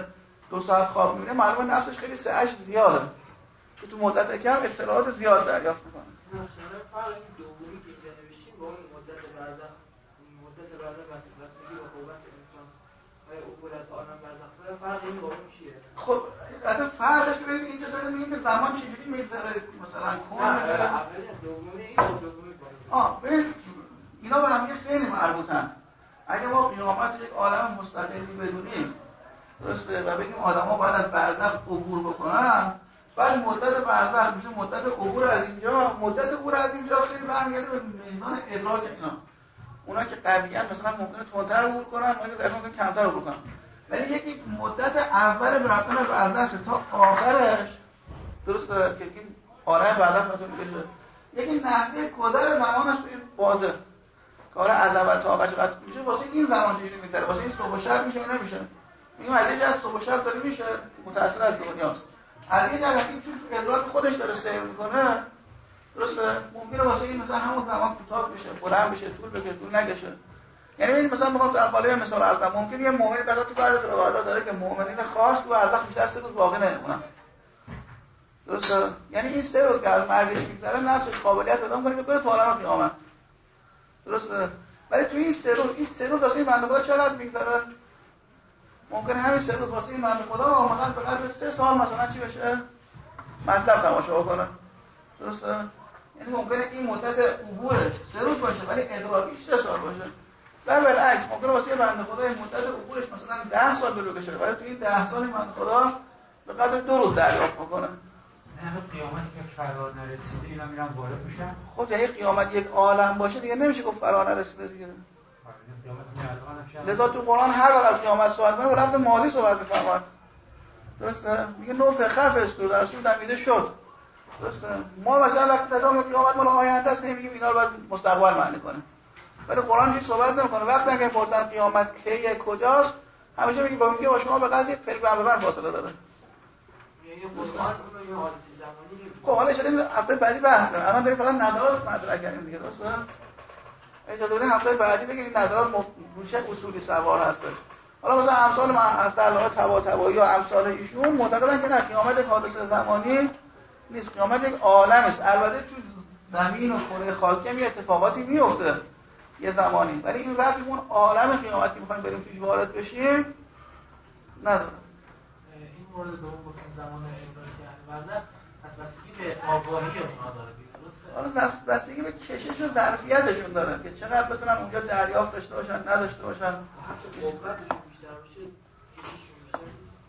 2 ساعت خواب میبینه معلومه نفسش خیلی سعیش زیاده که تو مدت کم اطلاعات زیاد دریافت میکنه. مثلا فرق این دومی که اینجا نوشتیم با اون مدت برزخ، مدت برزخ بستگی با قوت انسان آیا عبور از عالم برزخ داره، فرق این با اون چیه؟ خب البته فرقش ببینید اینجا داره میگیم که زمان چجوری میگذره مثلا کون دومی این با دومی با ببین اینا به هم خیلی مربوطن. اگه ما قیامت یک عالم مستقلی بدونیم درسته و بگیم آدم‌ها باید از برزخ عبور بکنن، بعد مدت برزخ میشه مدت عبور از اینجا، مدت عبور از اینجا خیلی برمیگرده به میزان ادراک اینا. اونا که قویان مثلا ممکنه تندتر عبور کنن، اونا که ممکنه کمتر عبور کنن. ولی یکی مدت اول رفتن برزخ تا آخرش درسته که این عالم برزخ میتونه بشه. یکی نحوه گذر زمانش به این بازه. کار عظمت تا آخرش قد میشه واسه این زمان چجوری میگذره، واسه این صبح و شب میشه یا نمیشه. این مدیج از صبح و شب داره میشه متأثر از دنیاست. از یه جهت این چون ادراک خودش داره سیر میکنه درسته ممکنه واسه این مثلا همون زمان کوتاه بشه، بلند بشه، طول بکشه، طول نکشه. یعنی ببین مثلا بخوام در قالب مثال عرض کنم ممکنه یه مؤمن بعد تو بعضی روایات داره که مؤمنین خاص تو برزخ بیشتر 3 روز باقی نمیمونن. درسته؟ یعنی این 3 روز که از مرگش میگذره نفسش قابلیت پیدا میکنه که بره تو عالم قیامت. درسته؟ ولی تو این 3 روز واسه این بنده خدا چقدر میگذره؟ ممکنه همین 3 روز واسه این بنده خدا مثلا به قدر 3 سال مثلا چی بشه؟ مطلب تماشا بکنه. درسته؟ یعنی ممکنه این مدت عبورش 3 روز باشه ولی ادراکش 3 سال باشه. و بالعکس ممکنه واسه بنده خدا این مدت عبورش مثلا 10 سال طول بکشه ولی تو این 10 سال این بنده خدا به قدر 2 روز دریافت میکنه. همه قیامتی که فرا نرسیده اینا میرن بالا میشن. خب یه قیامت یک عالم باشه دیگه نمیشه گفت فرا نرسیده دیگه. لذا تو قرآن هر وقت قیامت صحبت کنه با لفظ ماضی صحبت می‌فرماد. درسته؟ میگه نو فخر فستو در سو دمیده شد. درسته؟ ما مثلا وقتی تصور قیامت مال آینده است نمیگیم اینا رو باید مستقبل معنی کنیم. ولی قرآن هیچ صحبت نمی‌کنه. وقتی که پرسن قیامت کیه کجاست همیشه میگه با شما به قدر پل برابر فاصله داره. یعنی قرآن اون یه حالت زمانی خب حالا اشاره هفته بعدی بحث کنیم. الان داریم فقط ندارات مطرح کردیم دیگه درسته؟ اجازه بدین هفته بعدی بگیم این ندارات رو چه اصولی سوار هستش. حالا مثلا امثال من از الله طباطبایی یا امثال ایشون معتقدن که نه قیامت یک حادثه زمانی نیست، قیامت یک عالم است. البته تو زمین و کره خاکی هم اتفاقاتی میفته یه زمانی ولی این رفت اون عالم قیامتی می‌خوایم بریم توش وارد بشیم نداره. این مورد دوم گفتن زمان ادراک برزخ پس بستگی به آگاهی اونها داره درسته؟ حالا بستگی به کشش و ظرفیتشون داره که چقدر بتونن اونجا دریافت داشته باشن نداشته باشن. قوتشون بیشتر باشه کشششون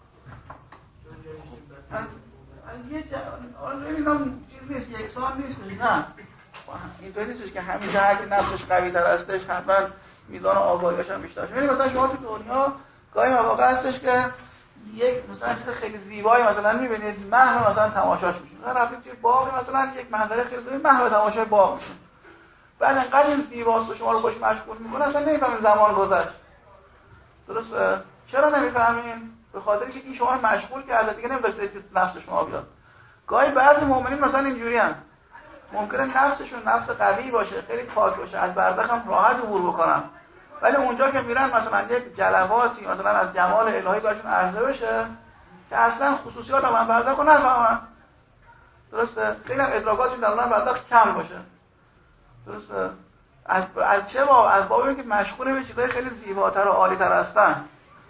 بیشتر اینا چیز نیست یکسان نیست. نه اینطوری نیستش که همیشه هر کی نفسش قوی تر هستش حتما میزان آگاهیش هم بیشتر شه. یعنی مثلا شما تو دنیا گاهی مواقع هستش که یک مثلا چیز خیلی زیبایی مثلا می‌بینید محو مثلا تماشاش میشه. مثلا رفتید توی باغ مثلا یک منظره خیلی زیبا محو تماشای باغ میشه. بعد انقدر این زیباست و شما رو خوش مشغول می‌کنه اصلا نمی‌فهمید زمان گذشت. درسته؟ چرا نمی‌فهمین؟ به خاطر اینکه این شما رو مشغول کرده دیگه نمی‌ذاره نفس شما بیاد. گاهی بعضی مؤمنین مثلا اینجوریان. ممکنه نفسشون نفس قوی باشه، خیلی پاک باشه، از برزخ هم راحت عبور بکنن. ولی اونجا که میرن مثلا یک جلواتی مثلا از جمال الهی بهشون عرضه بشه که اصلا خصوصیات عالم برزخ رو نفهمن. درسته؟ خیلی ادراکاتشون در عالم برزخ کم باشه. درسته؟ از چه باب؟ از باب اینکه مشغول به چیزای خیلی زیباتر و عالی‌تر هستن.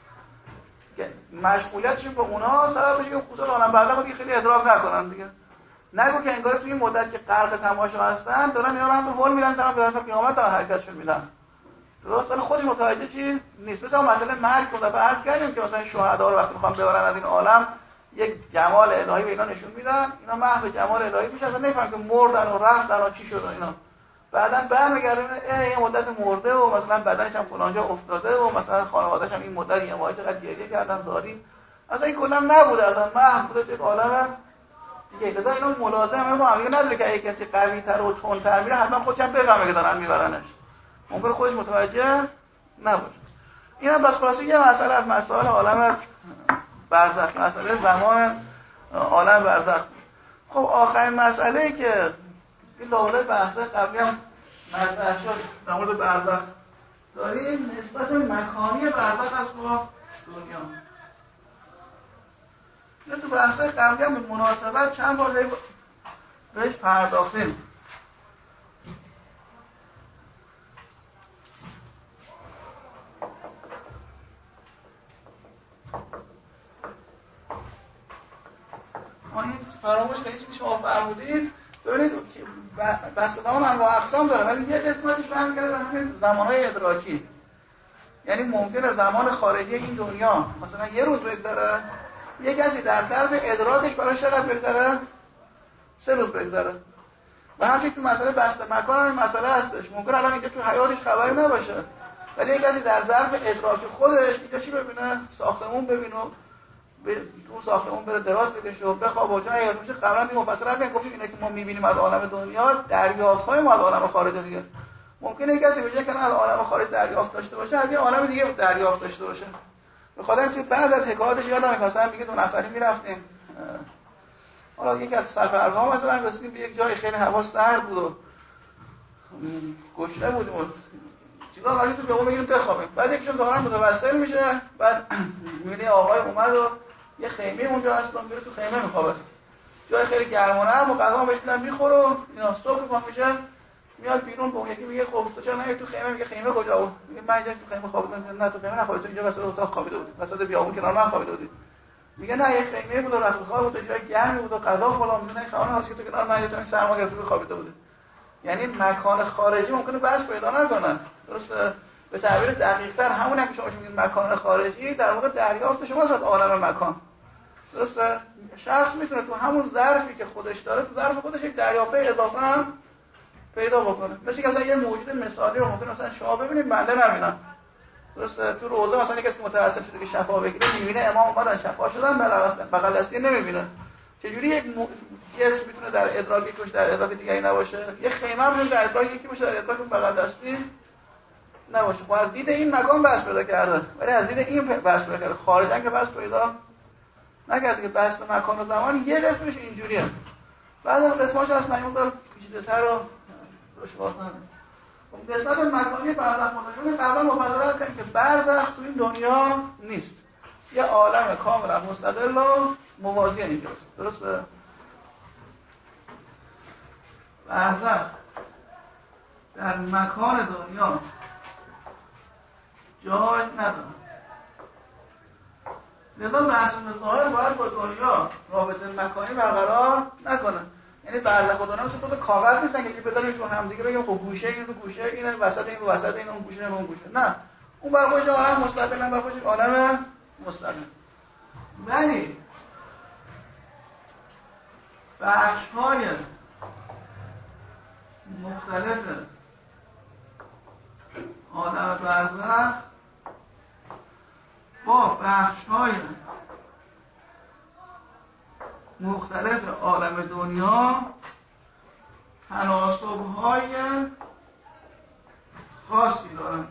مشغولیتشون به اونها سبب میشه که خصوصیات عالم برزخ رو خیلی ادراک نکنن دیگه. نگو که انگار توی این مدت که غرق تماشا هستن دارن اینا رو هم به هول میدن دارن به طرف قیامت دارن حرکتشون میدن. درست؟ ولی خودش متوجه چیز نیست. مثلا مسئله مرگ رو دفعه عرض کردیم که مثلا شهدا رو وقتی میخوان ببرن از این عالم یک جمال الهی به اینا نشون میدن، اینا محو جمال الهی میشه اصلا نمیفهمن که مردن و رفتن و چی شد اینا. بعدن برمیگردن یه مدت مرده و مثلا بدنش هم فلانجا افتاده و مثلا خانواده‌اش هم این مدت یه ماه چقدر گریه کردن زاری. اصلا این کلا نبوده، اصلا محو بوده یک عالم دیگه. لذا اینا ملازمه با هم نداره که اگه کسی قوی‌تر و تندتر میره حتما خودش هم بفهمه که دارن میبرنش. ممکنه خودش متوجه نباشه. اینا بس خلاصه یه مسئله از مسائل عالم برزخ، مسئله زمان عالم برزخ. خب آخرین مسئله‌ای که این لابلای بحث قبلی هم مطرح شد در مورد برزخ داریم نسبت مکانی برزخ است با دنیا. نه تو بحث‌های قبلی هم به مناسبت چند بار بهش پرداختیم. ما این فراموش کنید چیزی شما فرمودید. ببینید بحث زمان انواع اقسام داره، ولی یه قسمتش برمیگرده به همین زمانهای ادراکی. یعنی ممکنه زمان خارجی این دنیا مثلا یه روز بگذره، یه کسی در طرف ادراکش برای چقدر بگذره؟ 3 روز بگذره. و همچنین تو مسئله بسته مکان هم این مسئله هستش. ممکنه الان اینجا تو حیاتش خبری نباشه، ولی یه کسی در ظرف ادراک خودش اینجا چی ببینه؟ ساختمون ببینه، تو ساختمون بره دراز بکشه و بخوابه. و جایی میشه قبلا این مفصل گفتیم اینا که ما می‌بینیم از عالم دنیا دریافت‌های ما از عالم خارج دیگه. ممکنه کسی بگه که نه از عالم خارج دریافت داشته باشه، از یه عالم دیگه دریافت داشته باشه. به خاطر اینکه بعد از حکایاتش یادم مثلا میگه 2 نفری میرفتیم، حالا یکی از سفرها مثلا رسیدیم به یک جای خیلی هوا سرد بود و گشنه بودیم و چیزا قراره تو بیابون بگیریم بخوابیم. بعد یکیشون دارن متوسل میشه، بعد میبینه آقای اومد و یه خیمه اونجا هست و میره تو خیمه میخوابه. جای خیلی گرم و نرم و غذا بهش میدن میخوره و اینا. صبح پا میشه میاد بیرون به اون یکی میگه خب تو چرا نمیای تو خیمه؟ میگه خیمه کجا بود؟ میگه من اینجا تو خیمه خوابیدم. نه تو خیمه نخوابیدی، تو اینجا وسط اتاق خوابیده بودی، وسط بیابون کنار من خوابیده بودی. میگه نه یه خیمه بود و رخت خواب بود، جای گرمی بود و غذا خوردم. میگه نه خانم هاش که تو کنار من اینجا سرما گرفته خوابیده بودی. یعنی مکان خارجی ممکنه بس پیدا نکنه. درسته؟ به تعبیر دقیق‌تر همون که شما میگید مکان خارجی در واقع دریافت شماست از عالم مکان. درسته؟ شخص میتونه تو همون ظرفی که خودش داره تو ظرف خودش یک دریافت اضافه هم پیدا بکنه. مثل که مثلا یه موجود مثالی رو ممکنه مثلا شما ببینید بنده نبینم. درسته؟ تو روزه مثلا کسی متوسل شده که شفا بگیره میبینه امام اومدن شفا شدن، بغل دستی نمیبینه. چجوری یک جسم میتونه در ادراک یکیش در ادراک دیگری نباشه؟ یه خیمه هم در ادراک یکی باشه در ادراک بغل دستی نباشه. خب از دید این مکان بس پیدا کرده، ولی از دید این بس پیدا کرده. خارجا که بس پیدا نکرده که بس مکان و زمان یه قسمش اینجوریه. بعد اون قسماش اصلا این مقدار پیچیده‌تر و دشوارتره. اون قسمت مکانی برزخ مدرن قبلا مفصل کردیم که برزخ تو این دنیا نیست. یه عالم کاملا مستقل و موازی اینجاست. درسته؟ برزخ در مکان دنیا جای نداره. لذا بحث ظاهر باید با دنیا رابطه مکانی برقرار نکنه. یعنی برزخ و دنیا مثل دو کاغذ نیستن که بذاریمش رو هم دیگه بگیم خب گوشه این رو گوشه اینه، وسط این رو وسط این، اون گوشه اون گوشه. نه، اون برای خودش عالم مستقل، برای خودش عالم مستقل. ولی بخش‌های مختلف عالم برزخ با بخش‌های مختلف عالم دنیا تناسب‌های خاصی دارن.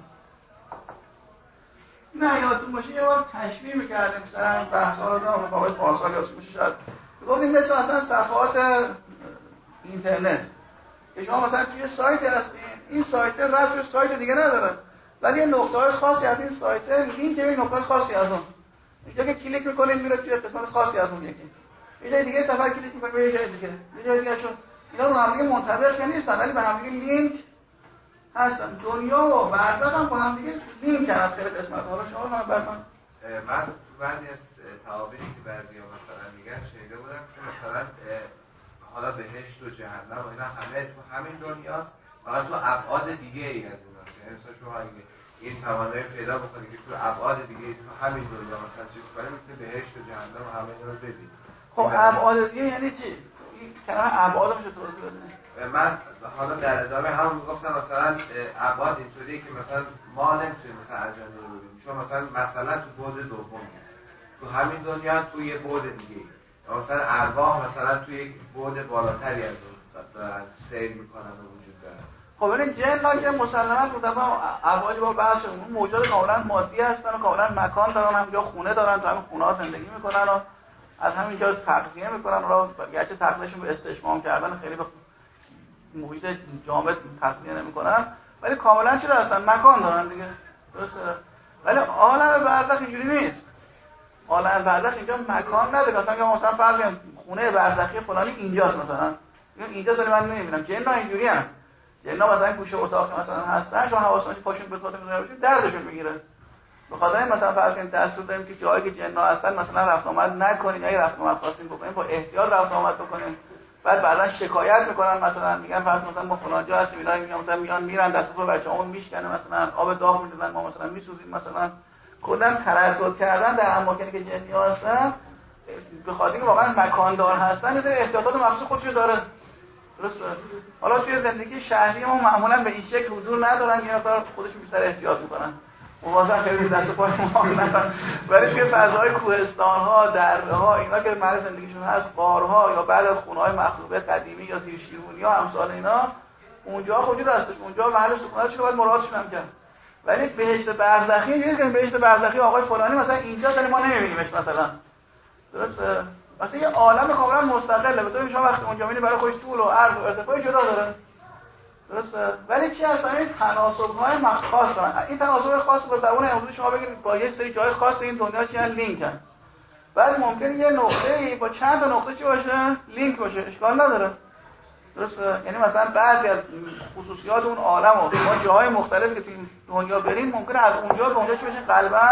نه یادتون باشه یه بار تشبیه می‌کردیم مثلا بحث‌ها رو به بابت پارسال یادتون باشه شاید گفتیم مثل مثلا صفحات اینترنت که شما مثلا توی سایت هستین، این سایت ربط به سایت دیگه نداره، ولی یه نقطه‌های خاصی از این سایت لینک به نقطه‌های خاصی از اون. اینجا که کلیک می‌کنید میره توی قسمت خاصی از اون یکی. یه جای دیگه سفر کلیک می‌کنید میره یه جای دیگه. یه جای دیگه شون اینا رو هم دیگه منطبق نیستن ولی به هم دیگه لینک هستن. دنیا و برزخ هم با هم دیگه لینک کردن خیلی قسمت. حالا شما من بعضی از تعابیری که بعضیا مثلا میگن شنیده بودم که مثلا حالا بهشت و جهنم و اینا همه تو همین دنیاست، فقط تو ابعاد دیگه ای از ایناست. یعنی مثلا شما اگه این توانایی پیدا بکنید که تو ابعاد دیگه تو همین دنیا مثلا چیز کنید میتونید بهشت و جهنم و همه اینا رو ببینید. خب ابعاد دیگه یعنی چی؟ این کلمه ابعاد میشه توضیح بدید؟ من حالا در ادامه هم میگفتم مثلا ابعاد اینطوریه که مثلا ما نمیتونیم مثلا اجنده رو ببینیم، چون مثلا تو بعد دوم تو همین دنیا تو یه بعد دیگه، مثلا ارواح مثلا تو یک بعد بالاتری از اون دارن سیر میکنن و وجود دارن. خب این جن که مسلماً تو تمام ابعادی با بحث اون موجود کاملا مادی هستن و کاملا مکان دارن، همینجا خونه دارن، تو همین خونه‌ها زندگی میکنن و از همینجا تغذیه میکنن. را گرچه تغذیهشون به استشمام کردن خیلی به محیط جامد تغذیه نمیکنن ولی کاملا چی هستن؟ مکان دارن دیگه. درسته؟ ولی عالم برزخ اینجوری نیست. عالم برزخ اینجا مکان نداره. مثلا فرض کنیم خونه برزخی فلانی اینجاست، مثلا اینجاست ولی من نمیبینم. جن‌ها اینجوریان، جن‌ها مثلا گوشه اتاق مثلا هستن، شما حواستون پاشون به خودتون میذارید دردشون میگیره. به خاطر این مثلا فرض کنید دستور داریم که جایی که جن‌ها هستن مثلا رفت آمد نکنین، یا رفت آمد خواستین بکنین با احتیاط رفت آمد بکنین. بعدا شکایت میکنن، مثلا میگن فرض مثلا ما فلان جا هستیم، اینا میگن مثلا میان میرن دست و بچه‌مون میشکنه، مثلا آب داغ میدن، ما مثلا میسوزیم. مثلا کلا تردد کردن در اماکنی که جن‌ها هستن به خاطر اینکه واقعا مکاندار هستن یه سری احتیاطات مخصوص خودشو داره. درسته؟ حالا توی زندگی شهری ما معمولا به این شکل حضور ندارن، یه نفر خودشون بیشتر احتیاط میکنن، مواظب خیلی دست و پای ما ندارن. ولی توی فضای کوهستان‌ها، دره‌ها، اینا که محل زندگیشون هست، غارها یا بعد از خونه‌های مخروبه قدیمی یا زیرشیرونی‌ها امثال اینا، اونجا وجود هستش، اونجا محل سکونتشون باید مرادشون هم کرد. ولی بهشت برزخی میگن بهشت برزخی آقای فلانی مثلا اینجا ولی ما نمی‌بینیمش مثلا. درسته؟ مثلا یه عالم کاملا مستقله، به طوری شما وقتی اونجا می‌بینید برای خودش طول و عرض و ارتفاع جدا داره. درسته؟ ولی چی هست؟ این تناسب‌های خاص دارن. این تناسب خاص با زبان امروزی شما بگید با یه سری جای خاص این دنیا چی هستن لینکن. بعد ممکن یه نقطه‌ای با چند تا نقطه چی باشه؟ لینک باشه، اشکال نداره. درسته؟ یعنی مثلا بعضی از خصوصیات اون عالم و ما جاهای مختلفی که تو این دنیا بریم ممکنه از اونجا به اونجا چی بشه؟ قلباً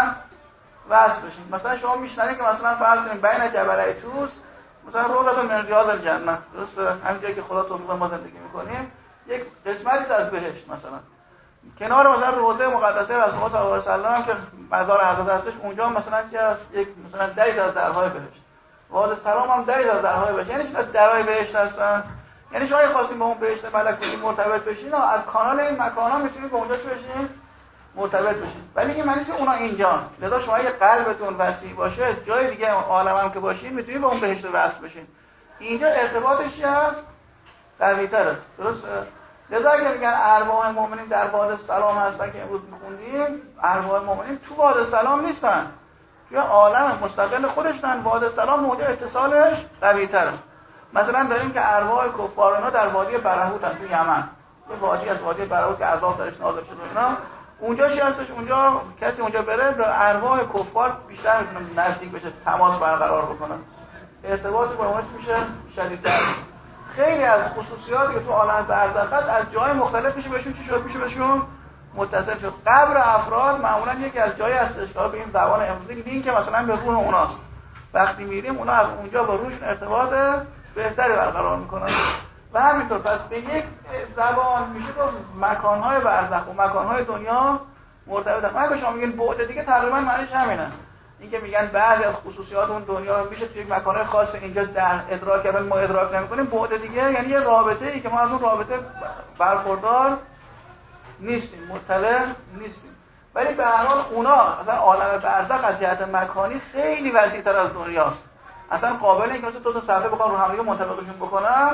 وصل بشین. مثلا شما میشنوید که مثلا فرض کنید بین جبل توس مثلا روضة من ریاض الجنه، درسته؟ همین جایی که خدا توفیق ما زندگی می‌کنیم یک قسمتی از بهشت، مثلا کنار مثلا روضه مقدسه رسول الله صلی الله علیه و سلم که مزار حضرت هستش، اونجا مثلا چی هست؟ یک مثلا دری از درهای بهشت. واد السلام هم دری از درهای بهشت. یعنی چقدر درهای بهشت هستن؟ یعنی شما اگه خواستین با اون بهشت ملکوتی مرتبط بشین از کانال این مکان‌ها میتونید به اونجا چه بشین؟ مرتبط بشین. ولی این معنیش اونها اینجا. لذا شما اگه قلبتون وسیع باشه، جای دیگه عالم هم که باشین میتونید با اون بهشت وصل بشین. اینجا ارتباطش چی هست؟ قوی‌تره. درسته؟ لذا اگه میگن ارواح مؤمنین در واد السلام هستن که امروز میخوندیم، ارواح مؤمنین تو واد السلام نیستن، توی عالم مستقل خودشن. واد السلام اونجا اتصالش قوی‌تره. مثلا داریم که ارواح کفارنا در وادی برهوتن تو یمن، یه وادی از وادی برهوت که عذاب درش نازل شده اینا، اونجا چی هستش؟ اونجا کسی اونجا بره به ارواح کفار بیشتر میتونه نزدیک بشه، تماس برقرار بکنه، ارتباطی با اونها میشه شدیدتر. خیلی از خصوصیاتی که تو عالم برزخ هست از جای مختلف میشه بهشون چی شد؟ میشه بهشون متصل شد. قبر افراد معمولا یکی از جایی هستش که به این زبان امروزی لینک مثلا به روح اوناست. وقتی میریم اونا از اونجا با روحشون ارتباط بهتری برقرار میکنن و همینطور. پس به یک زبان میشه گفت مکانهای برزخ و مکانهای دنیا مرتبطن. اگه شما میگین بعد دیگه تقریبا معنیش همینه. این که میگن بعضی از خصوصیات اون دنیا میشه توی یک مکانهای خاص اینجا در ادراک کردن، ما ادراک نمی‌کنیم. بعد دیگه یعنی یه رابطه‌ای که ما از اون رابطه برخوردار نیستیم، مطلع نیستیم. ولی به هر حال اونا مثلا عالم برزخ از جهت مکانی خیلی وسیع‌تر از دنیاست. اصلا قابل اینکه مثلا دو تا صفحه بخوام رو هم دیگه منطبقشون بکنم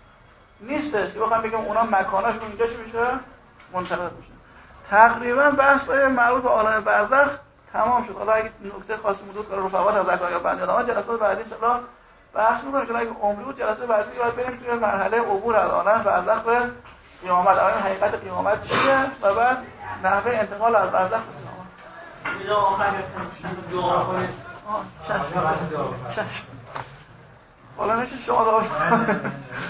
نیستش که بخوام بگم اونا مکاناشون اینجا چی میشه؟ منطبق میشه. تقریبا بحث مربوط به عالم برزخ تمام شد. حالا اگه نکته خاصی مربوط به رفقات از ذکر یا بندیان جلسات بعدی ان شاءالله بحث می‌کنیم. که اگه عمری بود جلسه بعدی باید بریم توی مرحله عبور از عالم برزخ به قیامت. اون حقیقت قیامت چیه و بعد نحوه انتقال از برزخ به قیامت. میلا آخر دعا کنید. چشم. حالا میشه شما دعا کنید.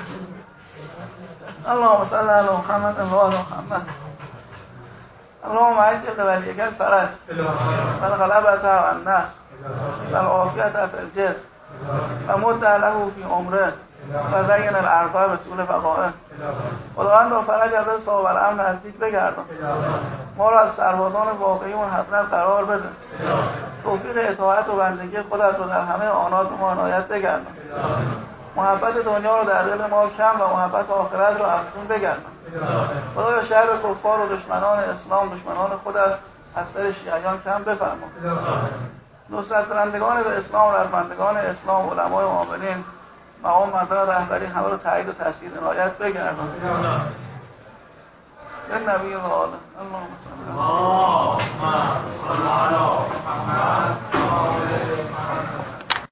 اللهم صل علی محمد و آل محمد. اللهم عجل ولیک الفرج والغلبة على النفس والعافیة فی الجسم و مد له فی عمره و زین الارض بطول بقائه. خداوند با فرج از صاحب الامر نزدیک بگردان، ما را از سربازان واقعی اون حضرت قرار بده، توفیق اطاعت و بندگی خودت رو در همه آنات ما عنایت بگردان، محبت دنیا رو در دل ما کم و محبت آخرت رو افزون بگردان. خدایا شر کفار و دشمنان اسلام، دشمنان خودت از سر شیعیان کم بفرما. نصرت کنندگان به اسلام، رهبرندگان اسلام، علمای عاملین، مقام مردان رهبری همه رو تایید و تسدید عنایت بگردان. به نبی و آله. اللهم صل علی